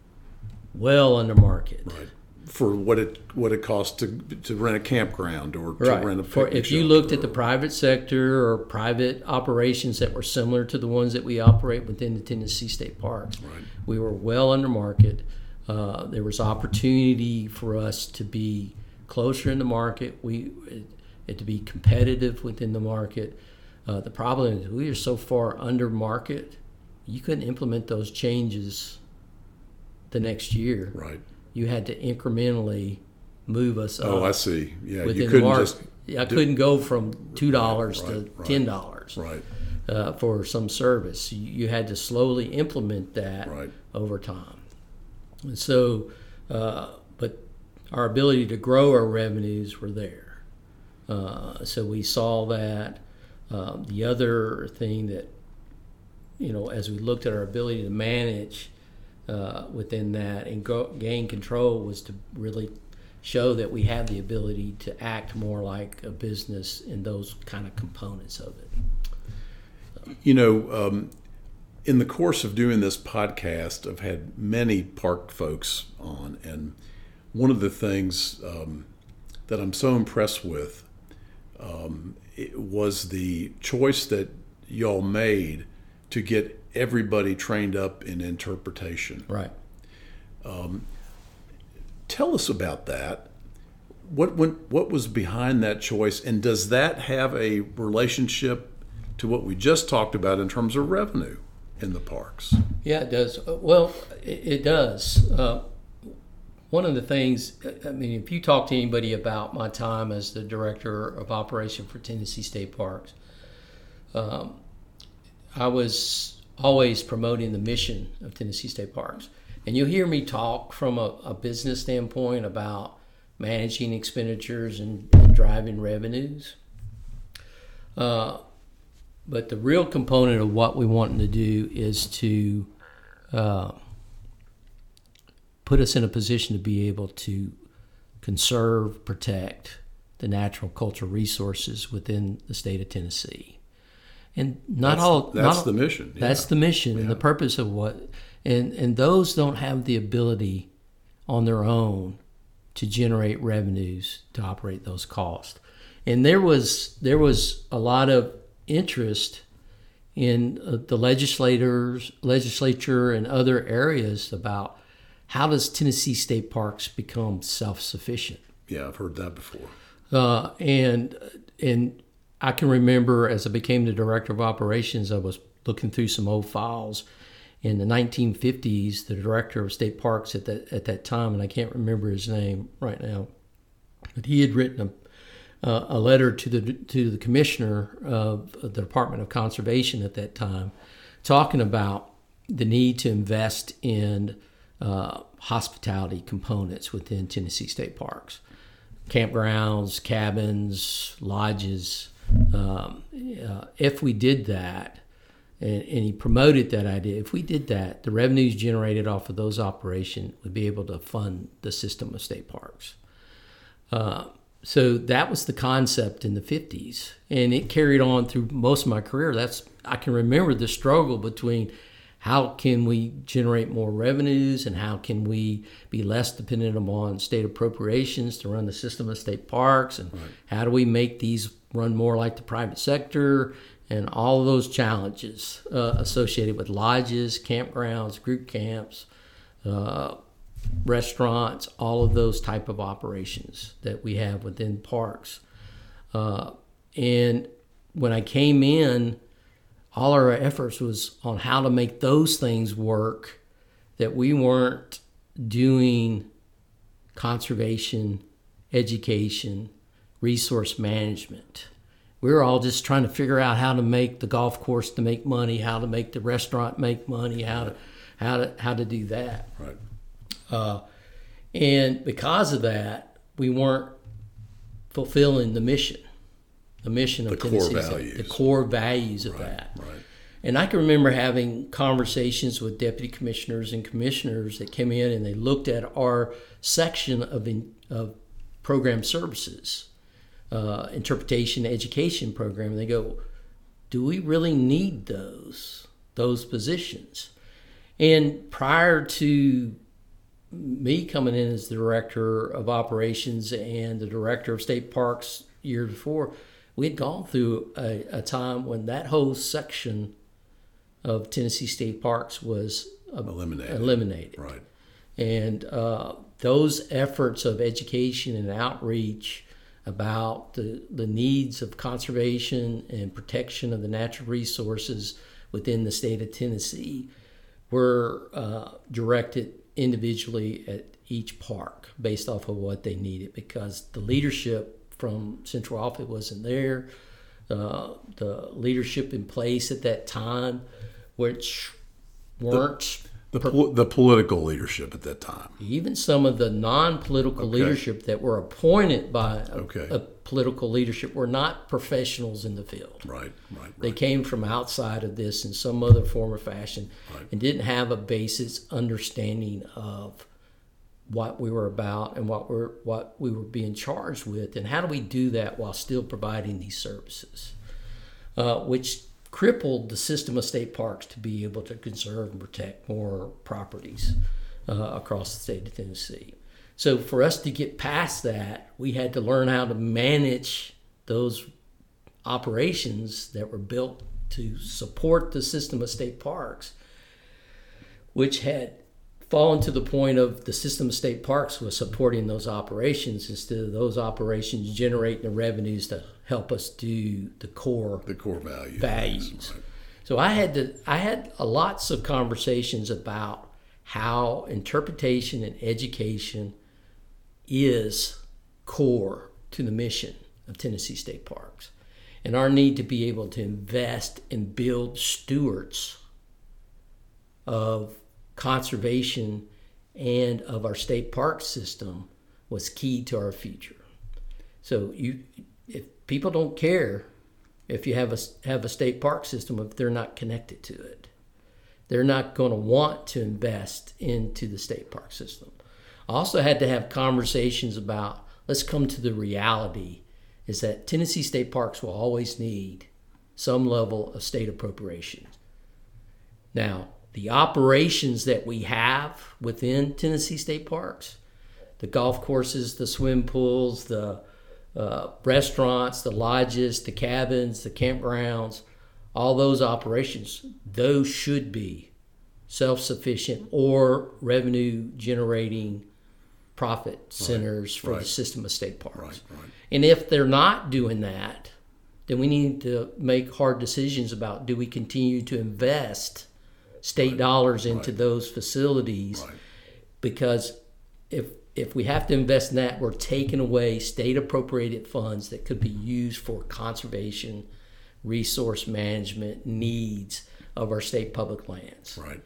well under market. Right. For what it what it costs to to rent a campground or to Right. rent a For picnic if you shelter looked at or- the private sector or private operations that were similar to the ones that we operate within the Tennessee State Parks, Right. we were well under market. Uh, there was opportunity for us to be closer in the market, we it, to be competitive within the market. Uh, the problem is we are so far under market, you couldn't implement those changes the next year. Right. You had to incrementally move us up. Oh, I see. Yeah, Within you couldn't the market. just I couldn't go from two dollars Right, to right, ten dollars right. uh, for some service. You, you had to slowly implement that Right. over time. And so, uh, but our ability to grow our revenues were there. Uh, so we saw that. Uh, the other thing that, you know, as we looked at our ability to manage uh, within that and go, gain control was to really show that we have the ability to act more like a business in those kind of components of it. So. You know, um, in the course of doing this podcast, I've had many park folks on, and one of the things um, that I'm so impressed with um, it was the choice that y'all made to get everybody trained up in interpretation. Right. Um, tell us about that. What went, what was behind that choice, and does that have a relationship to what we just talked about in terms of revenue in the parks? Yeah, it does. Well, it, it does. Uh, one of the things, I mean, if you talk to anybody about my time as the director of operation for Tennessee State Parks, um, I was always promoting the mission of Tennessee State Parks. And you'll hear me talk from a, a business standpoint about managing expenditures and, and driving revenues. Uh, but the real component of what we want to do is to uh, put us in a position to be able to conserve, protect the natural cultural resources within the state of Tennessee. And not that's, all that's not, the mission. Yeah. That's the mission Yeah. and the purpose of what, and, and those don't have the ability on their own to generate revenues to operate those costs. And there was there was a lot of interest in uh, the legislators, legislature and other areas about how does Tennessee State Parks become self-sufficient. Yeah, I've heard that before. Uh, and and I can remember as I became the director of operations, I was looking through some old files. In the nineteen fifties, the director of state parks at that at that time, and I can't remember his name right now, but he had written a, uh, a letter to the to the commissioner of the Department of Conservation at that time, talking about the need to invest in uh, hospitality components within Tennessee State Parks, campgrounds, cabins, lodges. Um, uh, if we did that. And, and he promoted that idea. If we did that, the revenues generated off of those operations would be able to fund the system of state parks. Uh, so that was the concept in the fifties, and it carried on through most of my career. That's I can remember the struggle between how can we generate more revenues and how can we be less dependent upon state appropriations to run the system of state parks, and right. how do we make these run more like the private sector. And all of those challenges uh, associated with lodges, campgrounds, group camps, uh, restaurants, all of those type of operations that we have within parks. Uh, and when I came in, all our efforts was on how to make those things work, that we weren't doing conservation, education, resource management. We were all just trying to figure out how to make the golf course to make money, how to make the restaurant make money, how to how to how to do that. Right. Uh, and because of that, we weren't fulfilling the mission, the mission of the Tennessee, core values, the core values of right, that. Right. And I can remember having conversations with deputy commissioners and commissioners that came in and they looked at our section of in, of program services, uh, interpretation, education program. And they go, do we really need those, those positions? And prior to me coming in as the director of operations and the director of state parks years before, we had gone through a, a time when that whole section of Tennessee State Parks was eliminated. eliminated. Right. And uh, those efforts of education and outreach about the, the needs of conservation and protection of the natural resources within the state of Tennessee were uh, directed individually at each park based off of what they needed, because the leadership from central office wasn't there. Uh, the leadership in place at that time, which weren't the the, pol- the political leadership at that time, even some of the non-political Okay. leadership that were appointed by a, Okay. a political leadership were not professionals in the field. right, right, right. They came from outside of this in some other form or fashion, Right. and didn't have a basis understanding of what we were about and what we're what we were being charged with, and how do we do that while still providing these services, uh, which crippled the system of state parks to be able to conserve and protect more properties uh, across the state of Tennessee. So for us to get past that, we had to learn how to manage those operations that were built to support the system of state parks, which had fallen to the point of the system of state parks was supporting those operations instead of those operations generating the revenues to help us do the core the core values. values. Right. So I had to I had a lots of conversations about how interpretation and education is core to the mission of Tennessee State Parks, and our need to be able to invest and build stewards of conservation and of our state park system was key to our future. So you, if people don't care if you have a have a state park system if they're not connected to it, they're not going to want to invest into the state park system. I also had to have conversations about, let's come to the reality is that Tennessee State Parks will always need some level of state appropriations. Now, the operations that we have within Tennessee State Parks, the golf courses, the swim pools, the uh, restaurants, the lodges, the cabins, the campgrounds, all those operations, those should be self-sufficient or revenue-generating profit centers right, for right. the system of state parks. Right, right. And if they're not doing that, then we need to make hard decisions about, do we continue to invest state Right, dollars into right. those facilities? Right. Because if if we have to invest in that, we're taking away state appropriated funds that could be used for conservation, resource management needs of our state public lands. Right.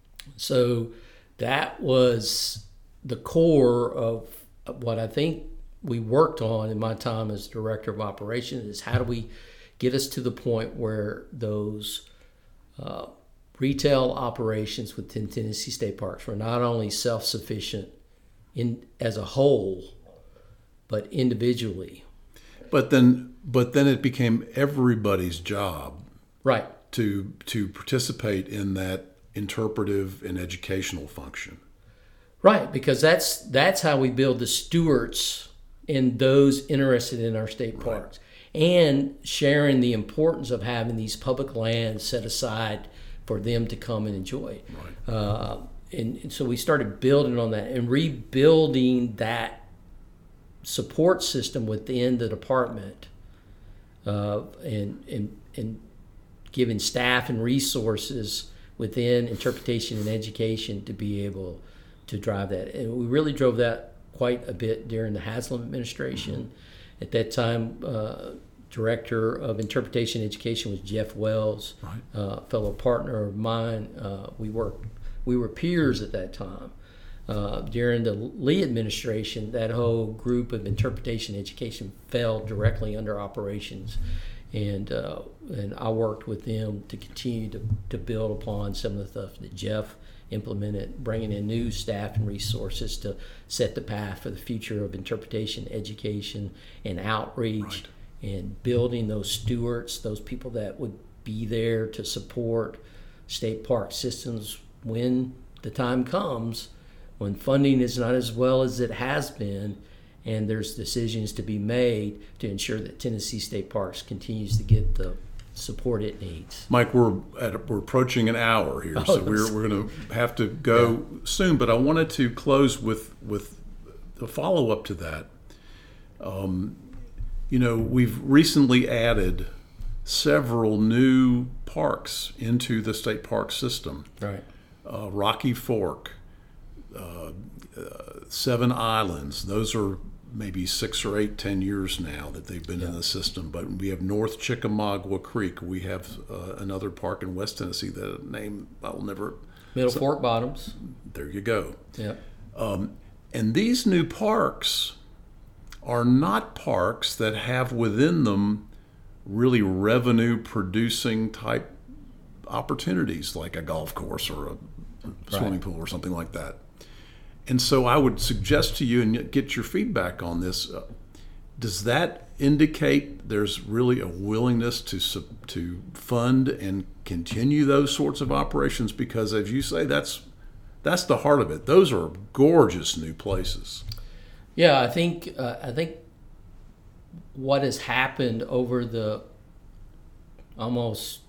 So that was the core of what I think we worked on in my time as director of operations, is how do we get us to the point where those uh, retail operations within Tennessee State Parks were not only self-sufficient in as a whole, but individually. But then, but then it became everybody's job Right. to to participate in that interpretive and educational function. Right, because that's that's how we build the stewards and those interested in our state parks, and sharing the importance of having these public lands set aside for them to come and enjoy. Right. Uh, and, and so we started building on that and rebuilding that support system within the department, uh, and, and and giving staff and resources within interpretation and education to be able to drive that. And we really drove that quite a bit during the Haslam administration. Mm-hmm. At that time, uh, Director of Interpretation and Education was Jeff Wells, Right. uh, fellow partner of mine. Uh, we worked, we were peers at that time. Uh, during the Lee administration, that whole group of interpretation and education fell directly under operations, and uh, and I worked with them to continue to, to build upon some of the stuff that Jeff implement it, bringing in new staff and resources to set the path for the future of interpretation, education, and outreach, right. and building those stewards, those people that would be there to support state park systems when the time comes, when funding is not as well as it has been, and there's decisions to be made to ensure that Tennessee State Parks continues to get the support it needs. Mike, we're at, we're approaching an hour here, Oh, so we're we're going to have to go Yeah. soon. But I wanted to close with with the follow up to that. Um, you know, we've recently added several new parks into the state park system. Right. Uh, Rocky Fork, uh, uh, Seven Islands. Those are maybe six or eight, ten years now that they've been Yeah. in the system. But we have North Chickamauga Creek. We have uh, another park in West Tennessee that name I will never. Middle so, Fork Bottoms. There you go. Yeah. Um, and these new parks are not parks that have within them really revenue producing type opportunities like a golf course or a swimming Right. pool or something like that. And so I would suggest to you and get your feedback on this. Uh, does that indicate there's really a willingness to sub- to fund and continue those sorts of operations? Because as you say, that's that's the heart of it. Those are gorgeous new places. Yeah, I think uh, I think what has happened over the almost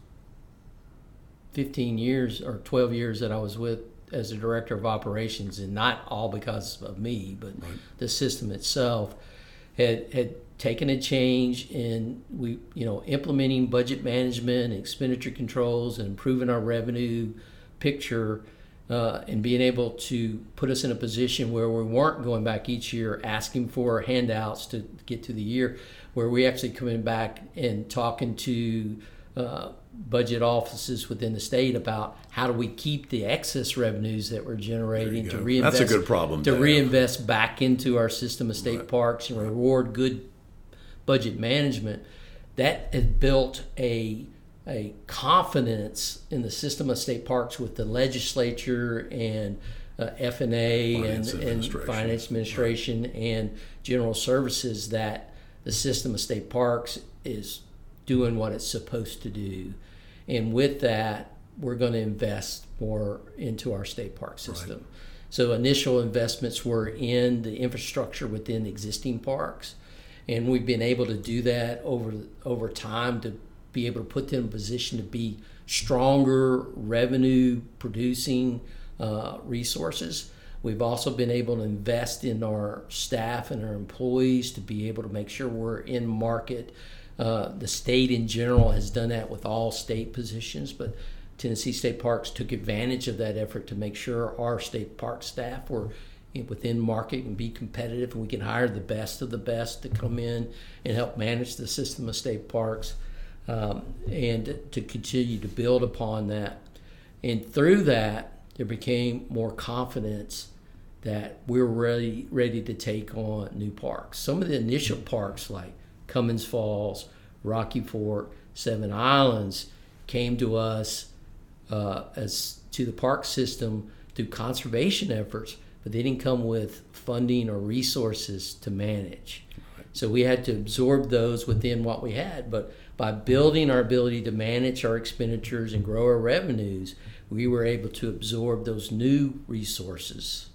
fifteen years or twelve years that I was with as a director of operations, and not all because of me, but Right. the system itself had had taken a change in we you know implementing budget management, expenditure controls, and improving our revenue picture. Uh, and being able to put us in a position where we weren't going back each year asking for handouts to get to the year, where we actually coming back and talking to uh, budget offices within the state about how do we keep the excess revenues that we're generating to go. reinvest. That's a good problem to to have. reinvest back into our system of state Right. parks and reward good budget management. That has built a a confidence in the system of state parks with the legislature and uh, F and A and, Finance and administration. finance administration and general services that the system of state parks is doing what it's supposed to do. And with that, we're going to invest more into our state park system. Right. So initial investments were in the infrastructure within existing parks, and we've been able to do that over over time to be able to put them in a position to be stronger revenue producing uh, resources. We've also been able to invest in our staff and our employees to be able to make sure we're in market. Uh, the state in general has done that with all state positions, but Tennessee State Parks took advantage of that effort to make sure our state park staff were within market and be competitive, and we can hire the best of the best to come in and help manage the system of state parks. Um, and to continue to build upon that. And through that, there became more confidence that we're ready ready to take on new parks. Some of the initial parks like Cummins Falls, Rocky Fork, Seven Islands came to us uh, as to the park system through conservation efforts, but they didn't come with funding or resources to manage. So we had to absorb those within what we had, but by building our ability to manage our expenditures and grow our revenues, we were able to absorb those new resources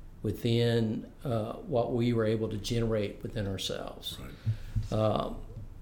within uh, what we were able to generate within ourselves. Right. Um,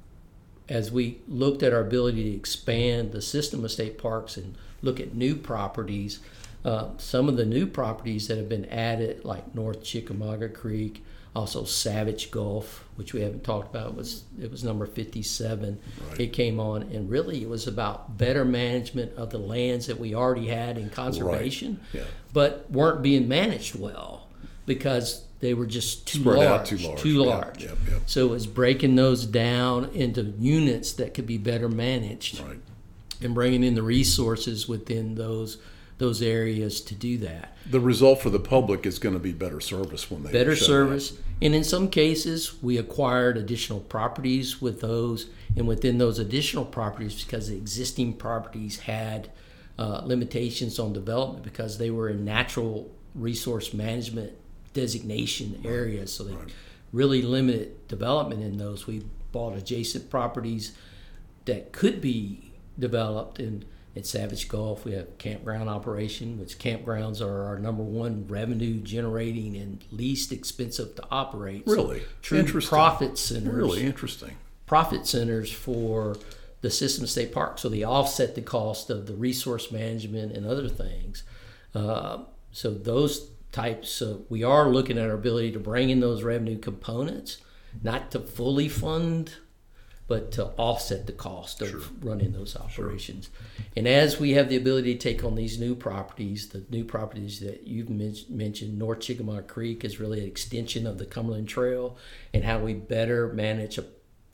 as we looked at our ability to expand the system of state parks and look at new properties, uh, some of the new properties that have been added, like North Chickamauga Creek, also Savage Gulf, which we haven't talked about, was it was number fifty-seven. Right. It came on, and really it was about better management of the lands that we already had in conservation, Right. Yeah. but weren't being managed well because they were just too Spread large, out too large. too Yeah, large. yep, yep. So it was breaking those down into units that could be better managed, Right. and bringing in the resources within those those areas to do that. The result for the public is going to be better service when they Better show service, up. and in some cases, we acquired additional properties with those, and within those additional properties, because the existing properties had uh, limitations on development because they were in natural resource management designation areas, so they Right. really limited development in those. We bought adjacent properties that could be developed. And at Savage Gulf, we have campground operation, which campgrounds are our number one revenue generating and least expensive to operate. Really? So true Interesting. profit centers. Really interesting. Profit centers for the System State Park. So they offset the cost of the resource management and other things. Uh, so those types of, we are looking at our ability to bring in those revenue components, not to fully fund, but to offset the cost of Sure. running those operations. Sure. And as we have the ability to take on these new properties, the new properties that you've men- mentioned, North Chickamauga Creek is really an extension of the Cumberland Trail, and how we better manage a,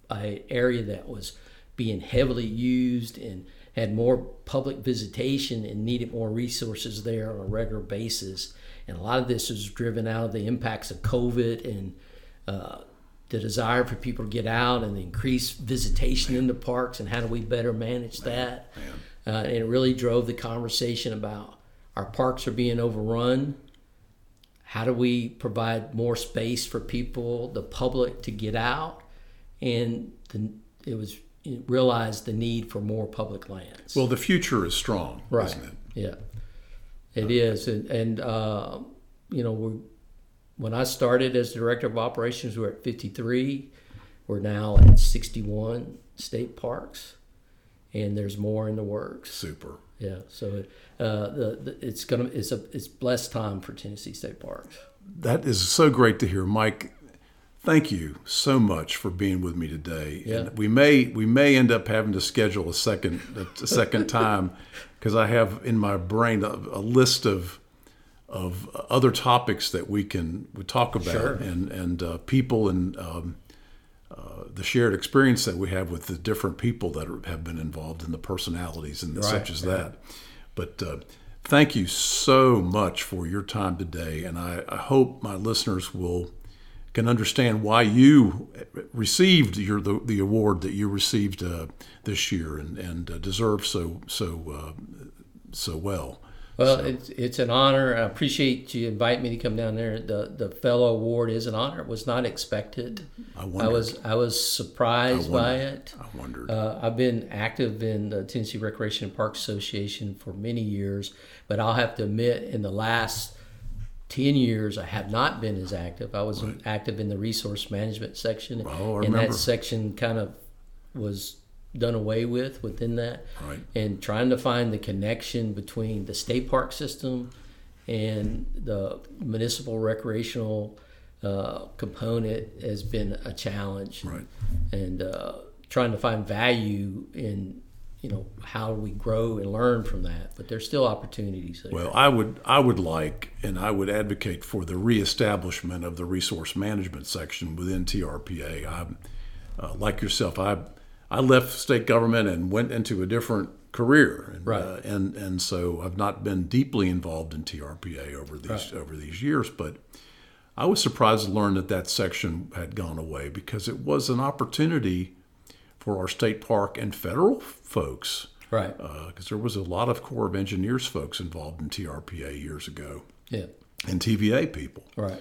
a area that was being heavily used and had more public visitation and needed more resources there on a regular basis. And a lot of this is driven out of the impacts of COVID and uh, the desire for people to get out and the increased visitation in the parks, and how do we better manage that. Uh, and it really drove the conversation about our parks are being overrun. How do we provide more space for people, the public, to get out? And the, it was it realized the need for more public lands. Well, the future is strong, right. isn't it? Yeah, it is. And, and uh, you know, we're, when I started as director of operations, we were at fifty-three. We're now at sixty-one state parks, and there's more in the works. Super. Yeah, so uh, the, the it's gonna it's a it's blessed time for Tennessee State Parks. That is so great to hear, Mike. Thank you so much for being with me today. Yeah. And we may we may end up having to schedule a second a second time, because I have in my brain a, a list of of other topics that we can we talk about, Sure. and and uh, people and um, uh, the shared experience that we have with the different people that are, have been involved, in the personalities and Right, such as right. that. But uh, thank you so much for your time today, and I, I hope my listeners will can understand why you received your the, the award that you received uh, this year, and and uh, deserve so so uh, so well. Well, So- it's it's an honor. I appreciate you invite me to come down there. The the fellow award is an honor. It was not expected. I I wondered. was I was surprised I by wondered. it. I wondered. Uh, I've been active in the Tennessee Recreation and Parks Association for many years, but I'll have to admit, in the last ten years, I have not been as active. I was Right. active in the resource management section, Oh, I and remember. that section kind of was done away with within that. Right. And trying to find the connection between the state park system and the municipal recreational uh, component has been a challenge. Right. And uh, trying to find value in, you know, how we grow and learn from that. But there's still opportunities there. Well, I would I would like and I would advocate for the reestablishment of the resource management section within T R P A. I'm uh, like yourself. I I left state government and went into a different career, and, Right. uh, and and so I've not been deeply involved in T R P A over these Right. over these years. But I was surprised to learn that that section had gone away, because it was an opportunity for our state park and federal folks, Right. because there was a lot of Corps of Engineers folks involved in T R P A years ago, Yeah. and T V A people, Right.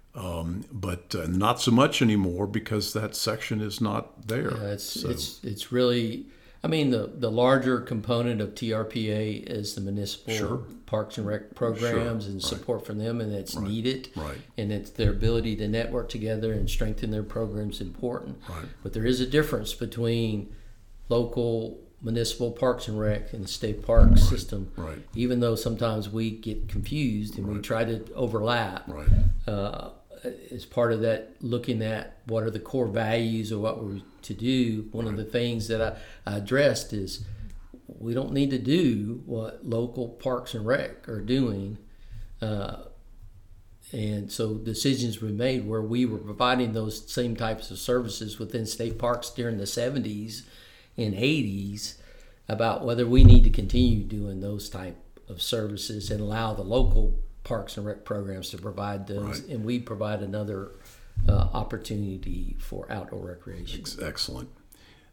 but uh, not so much anymore, because that section is not there. Yeah, it's So, it's it's really. I mean, the the larger component of T R P A is the municipal Sure. parks and rec programs Sure, and right. support from them, and it's needed. Right. And it's their ability to network together and strengthen their programs important. Right. But there is a difference between local municipal parks and rec and the state park system. right. Even though sometimes we get confused and we try to overlap. Right. Uh, as part of that, looking at what are the core values of what we're to do, one of the things that I, I addressed is we don't need to do what local parks and rec are doing. Uh, and so decisions were made where we were providing those same types of services within state parks during the seventies and eighties about whether we need to continue doing those type of services and allow the local parks and rec programs to provide those, Right. and we provide another uh, opportunity for outdoor recreation. Excellent.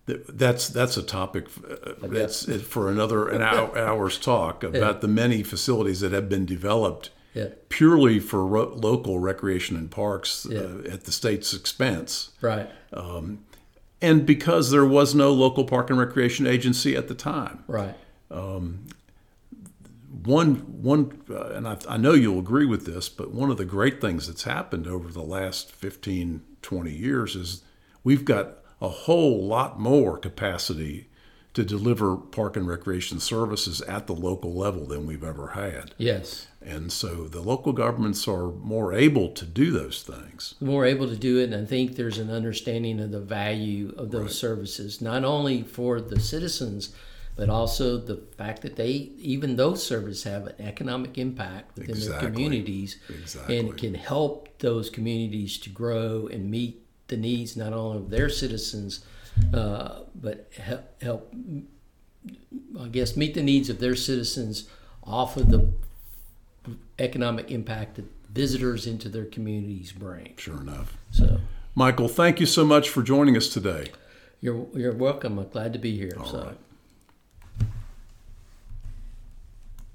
That's that's a topic uh, that's for another an hour, hour's talk about yeah. the many facilities that have been developed yeah. purely for ro- local recreation and parks yeah. uh, at the state's expense. Right. Um, and because there was no local park and recreation agency at the time. Right. Um, one one uh, and I, I know you'll agree with this, but one of the great things that's happened over the last fifteen, twenty years is we've got a whole lot more capacity to deliver park and recreation services at the local level than we've ever had. Yes. And so the local governments are more able to do those things. More able to do it, and I think there's an understanding of the value of those right. services, not only for the citizens, but also the fact that they, even those services have an economic impact within exactly. their communities exactly. and can help those communities to grow and meet the needs not only of their citizens, uh, but help, help, I guess, meet the needs of their citizens off of the economic impact that visitors into their communities bring. Sure enough. So, Michael, thank you so much for joining us today. You're you're welcome. I'm glad to be here. All so. right.